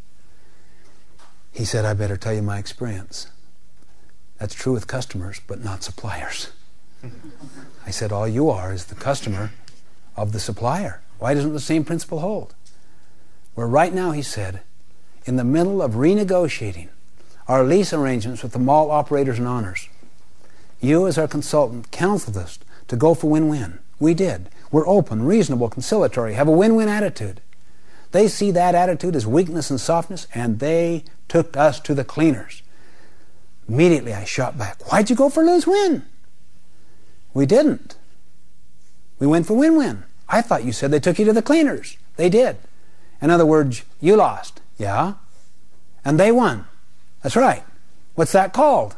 He said, I better tell you my experience. That's true with customers, but not suppliers. I said, all you are is the customer of the supplier. Why doesn't the same principle hold? We're right now, he said, in the middle of renegotiating our lease arrangements with the mall operators and owners. You, as our consultant, counseled us to go for win-win. We did. We're open, reasonable, conciliatory, have a win-win attitude. They see that attitude as weakness and softness, and they took us to the cleaners. Immediately I shot back, why'd you go for lose-win? We didn't. We went for win-win. I thought you said they took you to the cleaners. They did. In other words, you lost. Yeah? And they won. That's right. What's that called?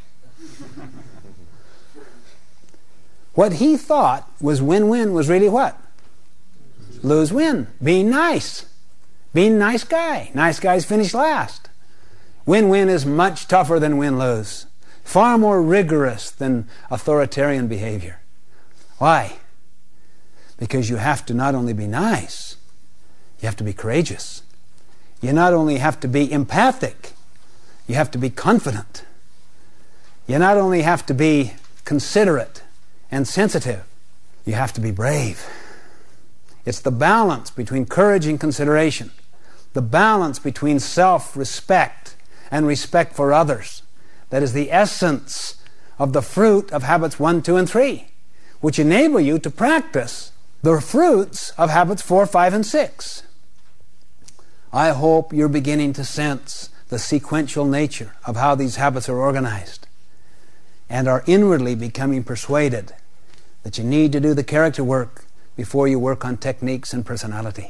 What he thought was win-win was really what? Lose-win. Being nice. Being a nice guy. Nice guys finish last. Win-win is much tougher than win-lose. Far more rigorous than authoritarian behavior. Why? Because you have to not only be nice, you have to be courageous. You not only have to be empathic, you have to be confident. You not only have to be considerate and sensitive, you have to be brave. It's the balance between courage and consideration, the balance between self-respect and respect for others. That is the essence of the fruit of habits 1, 2, and 3, which enable you to practice the fruits of habits 4, 5, and 6. I hope you're beginning to sense the sequential nature of how these habits are organized and are inwardly becoming persuaded that you need to do the character work before you work on techniques and personality.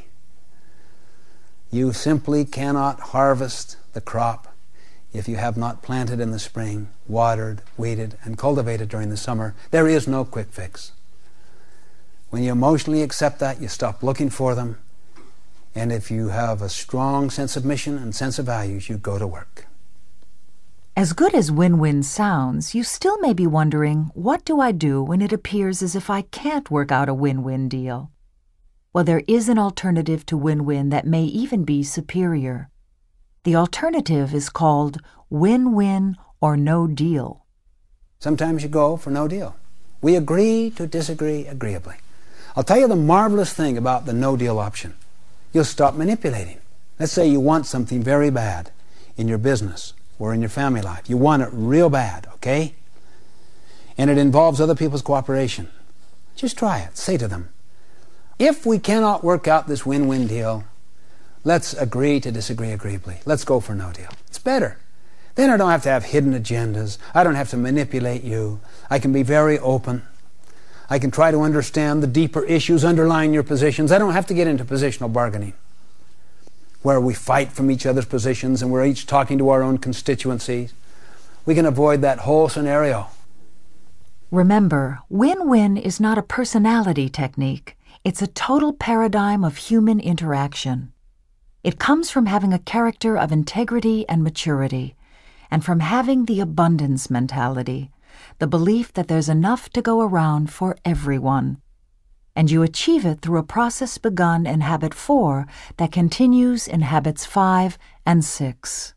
You simply cannot harvest the crop if you have not planted in the spring, watered, weeded, and cultivated during the summer. There is no quick fix. When you emotionally accept that, you stop looking for them. And if you have a strong sense of mission and sense of values, you go to work. As good as win-win sounds, you still may be wondering, what do I do when it appears as if I can't work out a win-win deal? Well, there is an alternative to win-win that may even be superior. The alternative is called win-win or no deal. Sometimes you go for no deal. We agree to disagree agreeably. I'll tell you the marvelous thing about the no deal option. You'll stop manipulating. Let's say you want something very bad in your business or in your family life. You want it real bad, okay? And it involves other people's cooperation. Just try it. Say to them, if we cannot work out this win-win deal, let's agree to disagree agreeably. Let's go for no deal. It's better. Then I don't have to have hidden agendas. I don't have to manipulate you. I can be very open. I can try to understand the deeper issues underlying your positions. I don't have to get into positional bargaining, where we fight from each other's positions and we're each talking to our own constituencies. We can avoid that whole scenario. Remember, win-win is not a personality technique. It's a total paradigm of human interaction. It comes from having a character of integrity and maturity, and from having the abundance mentality, the belief that there's enough to go around for everyone. And you achieve it through a process begun in Habit 4 that continues in Habits 5 and 6.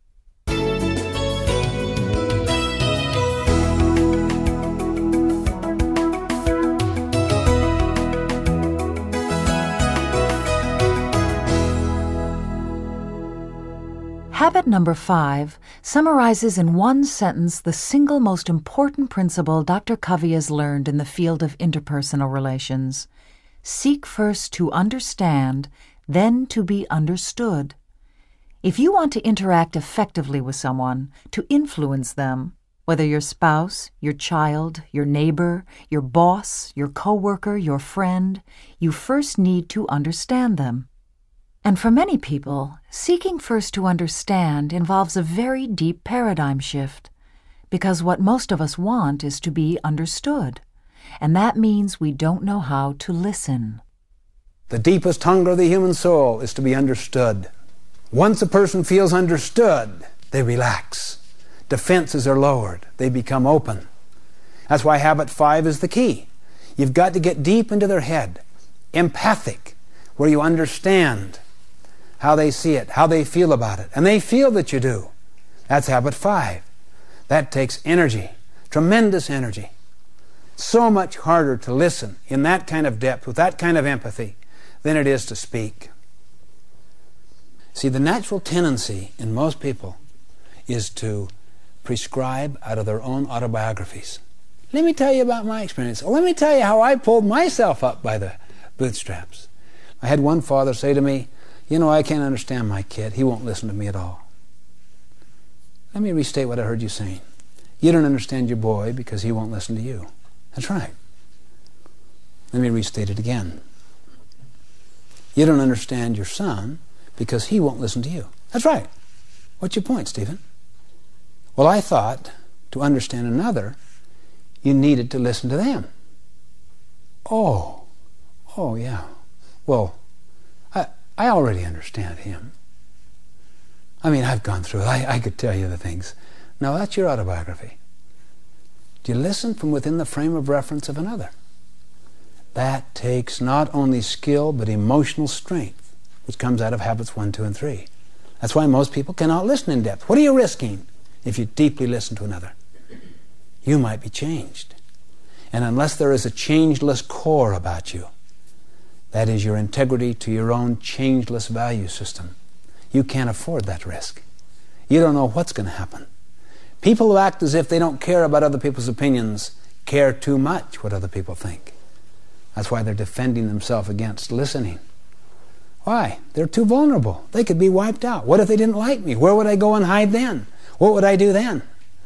Habit number 5 summarizes in one sentence the single most important principle Dr. Covey has learned in the field of interpersonal relations. Seek first to understand, then to be understood. If you want to interact effectively with someone, to influence them, whether your spouse, your child, your neighbor, your boss, your coworker, your friend, you first need to understand them. And for many people, seeking first to understand involves a very deep paradigm shift, because what most of us want is to be understood, and that means we don't know how to listen. The deepest hunger of the human soul is to be understood. Once a person feels understood, they relax. Defenses are lowered. They become open. That's why Habit 5 is the key. You've got to get deep into their head, empathic, where you understand how they see it, how they feel about it, and they feel that you do. That's Habit 5. That takes energy, tremendous energy. So much harder to listen in that kind of depth, with that kind of empathy, than it is to speak. See, the natural tendency in most people is to prescribe out of their own autobiographies. Let me tell you about my experience. Let me tell you how I pulled myself up by the bootstraps. I had one father say to me, "You know, I can't understand my kid. He won't listen to me at all." Let me restate what I heard you saying. You don't understand your boy because he won't listen to you. That's right. Let me restate it again. You don't understand your son because he won't listen to you. That's right. What's your point, Stephen? Well, I thought to understand another, you needed to listen to them. Oh, yeah. Well, I already understand him. I mean, I've gone through it. I could tell you the things. No, that's your autobiography. Do you listen from within the frame of reference of another? That takes not only skill, but emotional strength, which comes out of Habits 1, 2, and 3. That's why most people cannot listen in depth. What are you risking if you deeply listen to another? You might be changed. And unless there is a changeless core about you, that is your integrity to your own changeless value system, you can't afford that risk. You don't know what's going to happen. People who act as if they don't care about other people's opinions care too much what other people think. That's why they're defending themselves against listening. Why? They're too vulnerable. They could be wiped out. What if they didn't like me? Where would I go and hide then? What would I do then?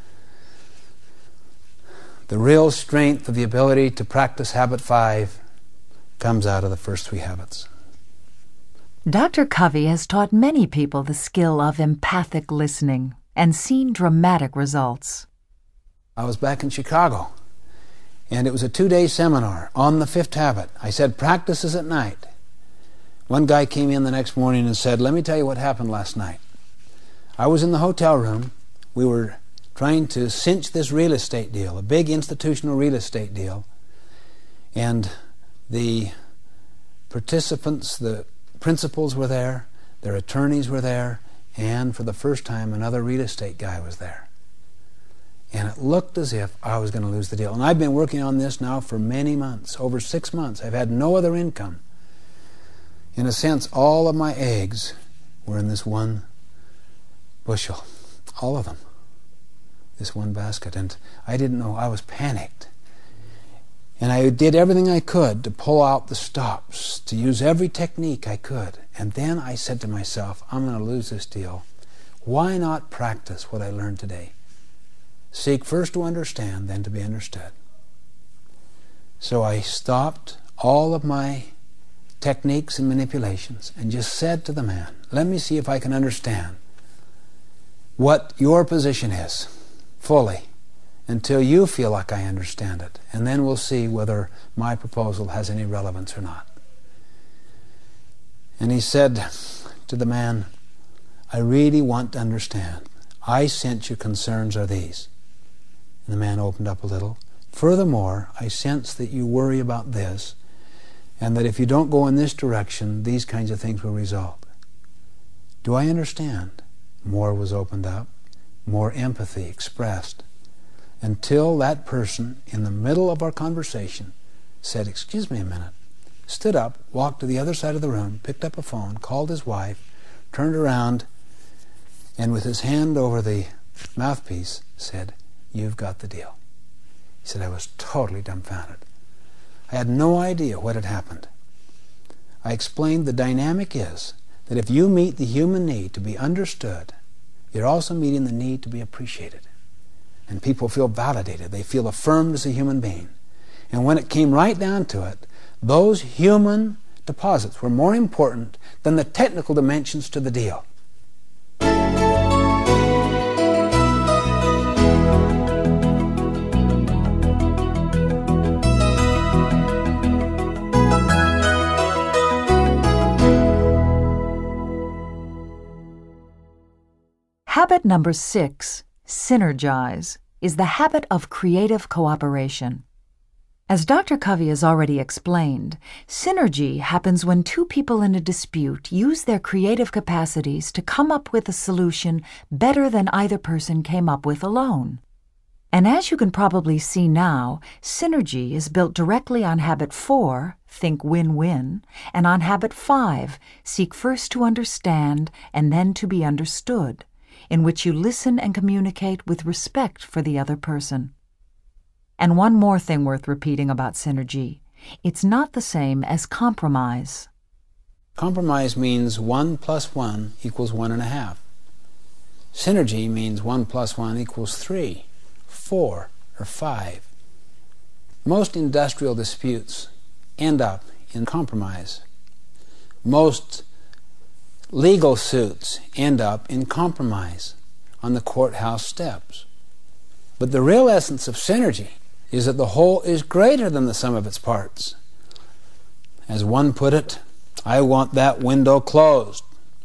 The real strength of the ability to practice Habit 5 comes out of the first 3 habits. Dr. Covey has taught many people the skill of empathic listening and seen dramatic results. I was back in Chicago, and it was a 2-day seminar on the 5th habit. I said, practices at night. One guy came in the next morning and said, "Let me tell you what happened last night. I was in the hotel room. We were trying to cinch this real estate deal, a big institutional real estate deal, and the participants, the principals were there, their attorneys were there, and for the first time another real estate guy was there. And it looked as if I was going to lose the deal. And I've been working on this now for many months, over 6 months. I've had no other income. In a sense, all of my eggs were in this one bushel. All of them. This one basket. And I didn't know. I was panicked. And I did everything I could to pull out the stops, to use every technique I could. And then I said to myself, I'm going to lose this deal. Why not practice what I learned today? Seek first to understand, then to be understood. So I stopped all of my techniques and manipulations and just said to the man, let me see if I can understand what your position is fully, until you feel like I understand it. And then we'll see whether my proposal has any relevance or not. And he said, to the man, I really want to understand. I sense your concerns are these. And the man opened up a little. Furthermore, I sense that you worry about this, and that if you don't go in this direction, these kinds of things will result. Do I understand? More was opened up, more empathy expressed, until that person, in the middle of our conversation, said, "Excuse me a minute," stood up, walked to the other side of the room, picked up a phone, called his wife, turned around, and with his hand over the mouthpiece said, "You've got the deal." He said, "I was totally dumbfounded. I had no idea what had happened." I explained the dynamic is that if you meet the human need to be understood, you're also meeting the need to be appreciated. And people feel validated. They feel affirmed as a human being. And when it came right down to it, those human deposits were more important than the technical dimensions to the deal. Habit number 6, synergize, is the habit of creative cooperation. As Dr. Covey has already explained, synergy happens when two people in a dispute use their creative capacities to come up with a solution better than either person came up with alone. And as you can probably see now, synergy is built directly on Habit 4, think win-win, and on Habit 5, seek first to understand and then to be understood, in which you listen and communicate with respect for the other person. And one more thing worth repeating about synergy. It's not the same as compromise. Compromise means 1 + 1 = 1.5. Synergy means 1 + 1 = 3, 4, or 5. Most industrial disputes end up in compromise. Most legal suits end up in compromise on the courthouse steps. But the real essence of synergy is that the whole is greater than the sum of its parts. As one put it, I want that window closed.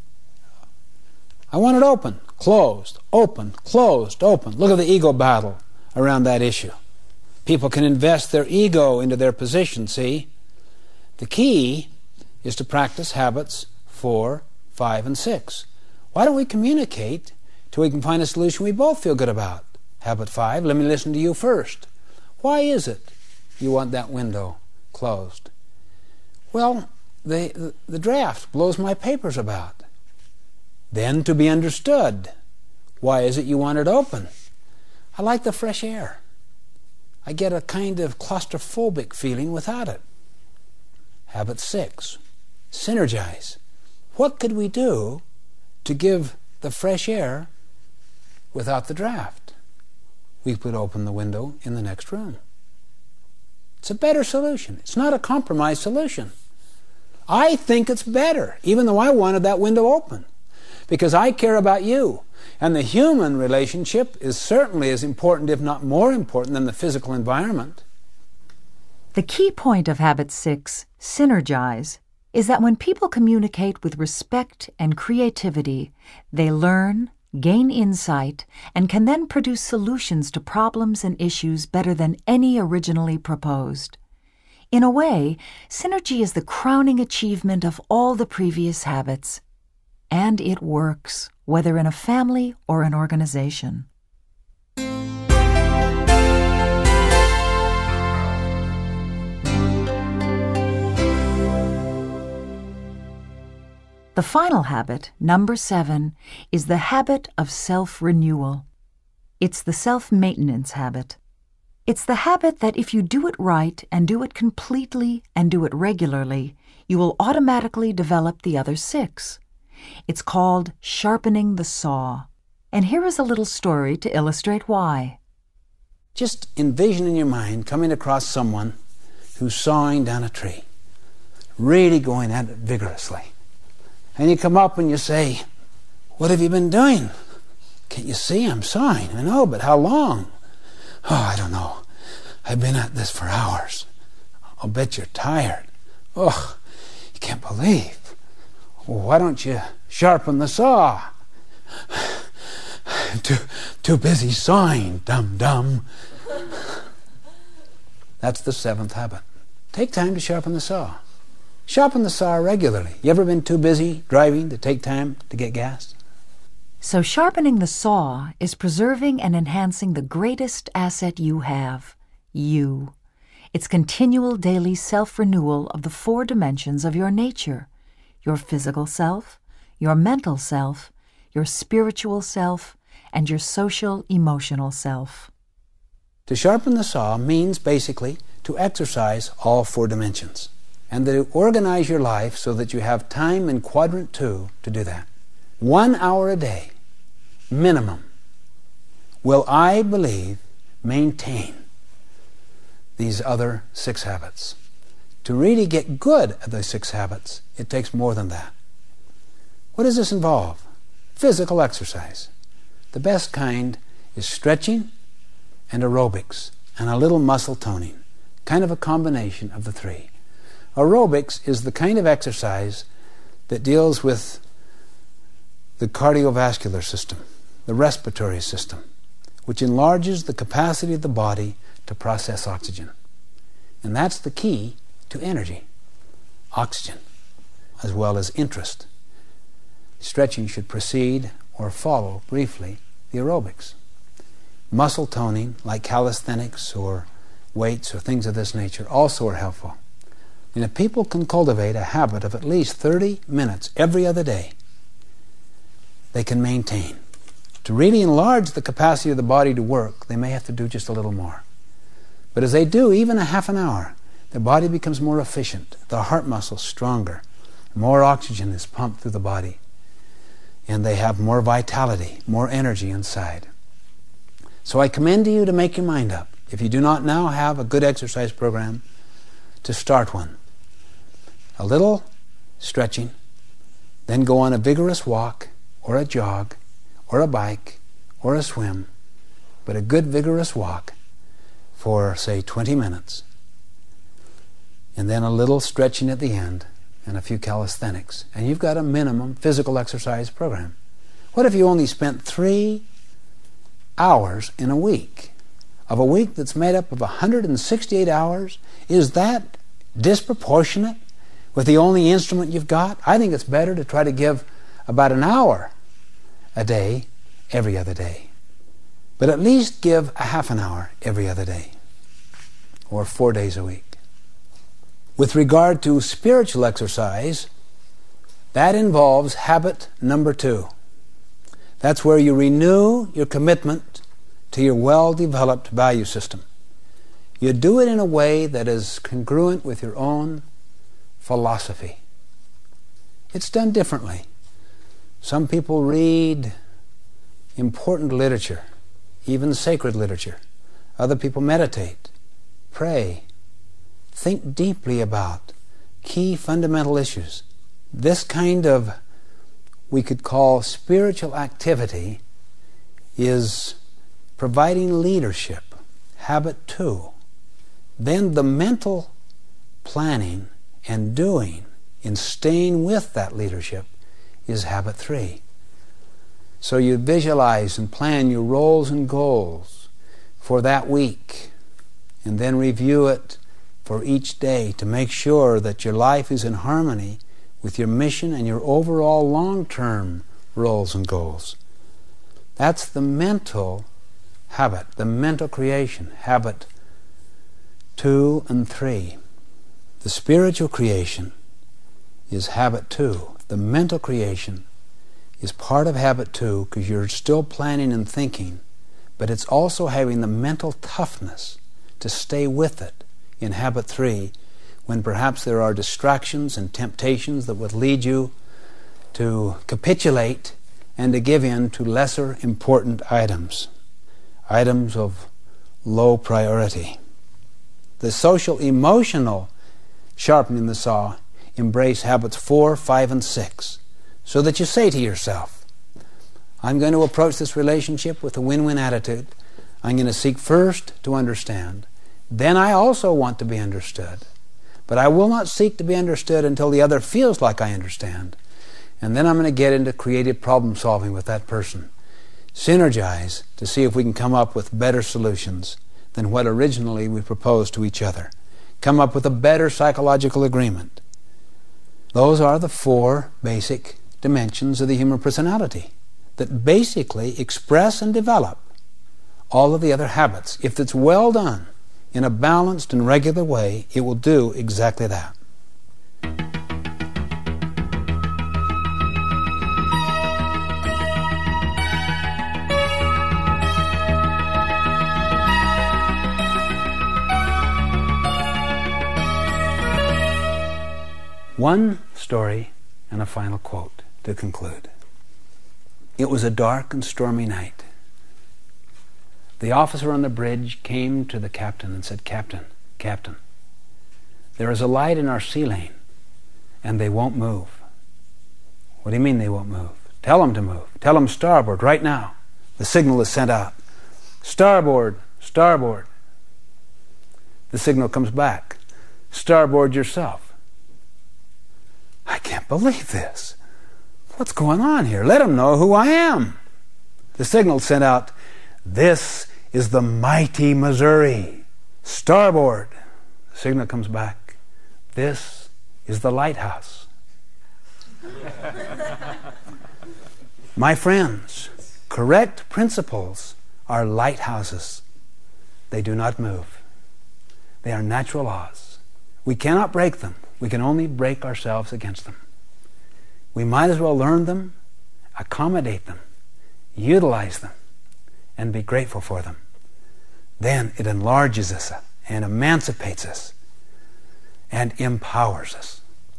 I want it open, closed, open, closed, open. Look at the ego battle around that issue. People can invest their ego into their position, see? The key is to practice habits 4, 5, and 6. Why don't we communicate till we can find a solution we both feel good about? Habit 5, let me listen to you first. Why is it you want that window closed? Well, the draft blows my papers about. Then to be understood. Why is it you want it open? I like the fresh air. I get a kind of claustrophobic feeling without it. Habit 6, synergize. What could we do to give the fresh air without the draft? We could open the window in the next room. It's a better solution. It's not a compromise solution. I think it's better, even though I wanted that window open, because I care about you. And the human relationship is certainly as important, if not more important, than the physical environment. The key point of Habit 6, synergize, is that when people communicate with respect and creativity, they learn, gain insight, and can then produce solutions to problems and issues better than any originally proposed. In a way, synergy is the crowning achievement of all the previous habits. And it works, whether in a family or an organization. The final habit, number 7, is the habit of self-renewal. It's the self-maintenance habit. It's the habit that if you do it right and do it completely and do it regularly, you will automatically develop the other 6. It's called sharpening the saw. And here is a little story to illustrate why. Just envision in your mind coming across someone who's sawing down a tree, really going at it vigorously. And you come up and you say, "What have you been doing?" "Can't you see I'm sawing?" "I know, but how long?" "Oh, I don't know. I've been at this for hours." "I'll bet you're tired." "Oh, you can't believe." Why don't you sharpen the saw? Too busy sawing, dum-dum. That's the 7th habit. Take time to sharpen the saw. Sharpen the saw regularly. You ever been too busy driving to take time to get gas? So sharpening the saw is preserving and enhancing the greatest asset you have, you. It's continual daily self-renewal of the 4 dimensions of your nature: your physical self, your mental self, your spiritual self, and your social, emotional self. To sharpen the saw means basically to exercise all 4 dimensions and to organize your life so that you have time in quadrant 2 to do that. 1 hour a day, minimum, will, I believe, maintain these other 6 habits. To really get good at those 6 habits, it takes more than that. What does this involve? Physical exercise. The best kind is stretching and aerobics and a little muscle toning, kind of a combination of the 3. Aerobics is the kind of exercise that deals with the cardiovascular system, the respiratory system, which enlarges the capacity of the body to process oxygen. And that's the key to energy, oxygen, as well as interest. Stretching should precede or follow briefly the aerobics. Muscle toning, like calisthenics or weights or things of this nature, also are helpful. And if people can cultivate a habit of at least 30 minutes every other day, they can maintain. To really enlarge the capacity of the body to work, they may have to do just a little more. But as they do even a half an hour, their body becomes more efficient, the heart muscles stronger, more oxygen is pumped through the body, and they have more vitality, more energy inside. So I commend you to make your mind up, if you do not now have a good exercise program, to start one. A little stretching, then go on a vigorous walk, or a jog, or a bike, or a swim, but a good vigorous walk for, say, 20 minutes. And then a little stretching at the end, and a few calisthenics. And you've got a minimum physical exercise program. What if you only spent 3 hours in a week? Of a week that's made up of 168 hours? Is that disproportionate with the only instrument you've got? I think it's better to try to give about an hour a day every other day. But at least give a half an hour every other day, or 4 days a week. With regard to spiritual exercise, that involves habit number 2. That's where you renew your commitment to your well-developed value system. You do it in a way that is congruent with your own philosophy. It's done differently. Some people read important literature, even sacred literature. Other people meditate, pray, think deeply about key fundamental issues. This kind of, we could call spiritual activity, is providing leadership, habit 2. Then the mental planning and doing in staying with that leadership is habit 3. So you visualize and plan your roles and goals for that week, and then review it for each day to make sure that your life is in harmony with your mission and your overall long-term roles and goals. That's the mental habit, the mental creation, habit 2 and 3. The spiritual creation is habit 2. The mental creation is part of habit 2 because you're still planning and thinking, but it's also having the mental toughness to stay with it in habit 3 when perhaps there are distractions and temptations that would lead you to capitulate and to give in to lesser important items of low priority. The social emotional sharpening the saw embrace habits 4, 5, and 6, so that you say to yourself, I'm going to approach this relationship with a win-win attitude. I'm going to seek first to understand. Then I also want to be understood. But I will not seek to be understood until the other feels like I understand. And then I'm going to get into creative problem solving with that person. Synergize to see if we can come up with better solutions than what originally we proposed to each other. Come up with a better psychological agreement. Those are the 4 basic dimensions of the human personality that basically express and develop all of the other habits. If it's well done in a balanced and regular way, it will do exactly that. One story and a final quote to conclude. It was a dark and stormy night. The officer on the bridge came to the captain and said, "Captain, Captain, there is a light in our sea lane, and they won't move." "What do you mean they won't move?" "Tell them to move. Tell them starboard right now." The signal is sent out. "Starboard, starboard." The signal comes back. "Starboard yourself." "I can't believe this. What's going on here? Let them know who I am." The signal sent out. "This is the mighty Missouri. Starboard." The signal comes back. "This is the lighthouse." My friends, correct principles are lighthouses. They do not move. They are natural laws. We cannot break them. We can only break ourselves against them. We might as well learn them, accommodate them, utilize them, and be grateful for them. Then it enlarges us and emancipates us and empowers us.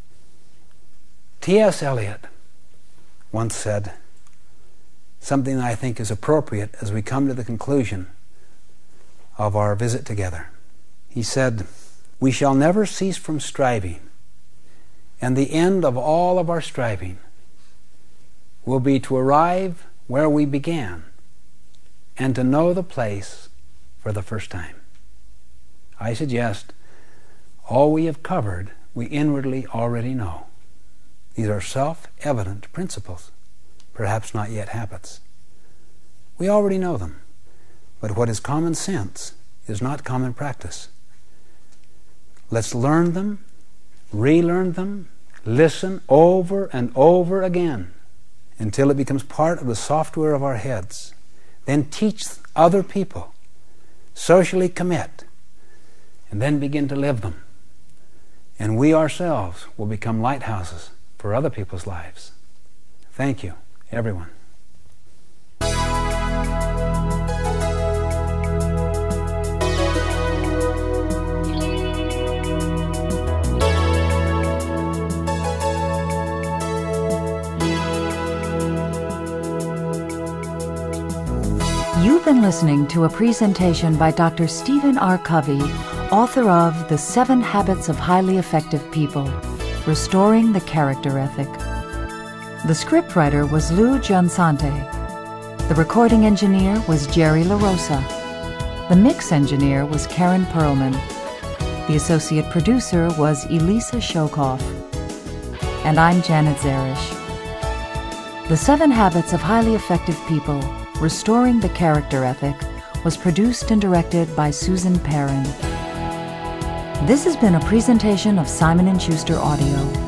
T.S. Eliot once said something I think is appropriate as we come to the conclusion of our visit together. He said, "We shall never cease from striving, and the end of all of our striving will be to arrive where we began and to know the place for the first time." I suggest all we have covered we inwardly already know. These are self-evident principles, perhaps not yet habits. We already know them, but what is common sense is not common practice. Let's learn them, relearn them, listen over and over again until it becomes part of the software of our heads. Then teach other people, socially commit, and then begin to live them. And we ourselves will become lighthouses for other people's lives. Thank you, everyone. You've been listening to a presentation by Dr. Stephen R. Covey, author of The 7 Habits of Highly Effective People, Restoring the Character Ethic. The scriptwriter was Lou Giansante. The recording engineer was Jerry LaRosa. The mix engineer was Karen Perlman. The associate producer was Elisa Shokoff. And I'm Janet Zarish. The 7 Habits of Highly Effective People, Restoring the Character Ethic, was produced and directed by Susan Perrin. This has been a presentation of Simon & Schuster Audio.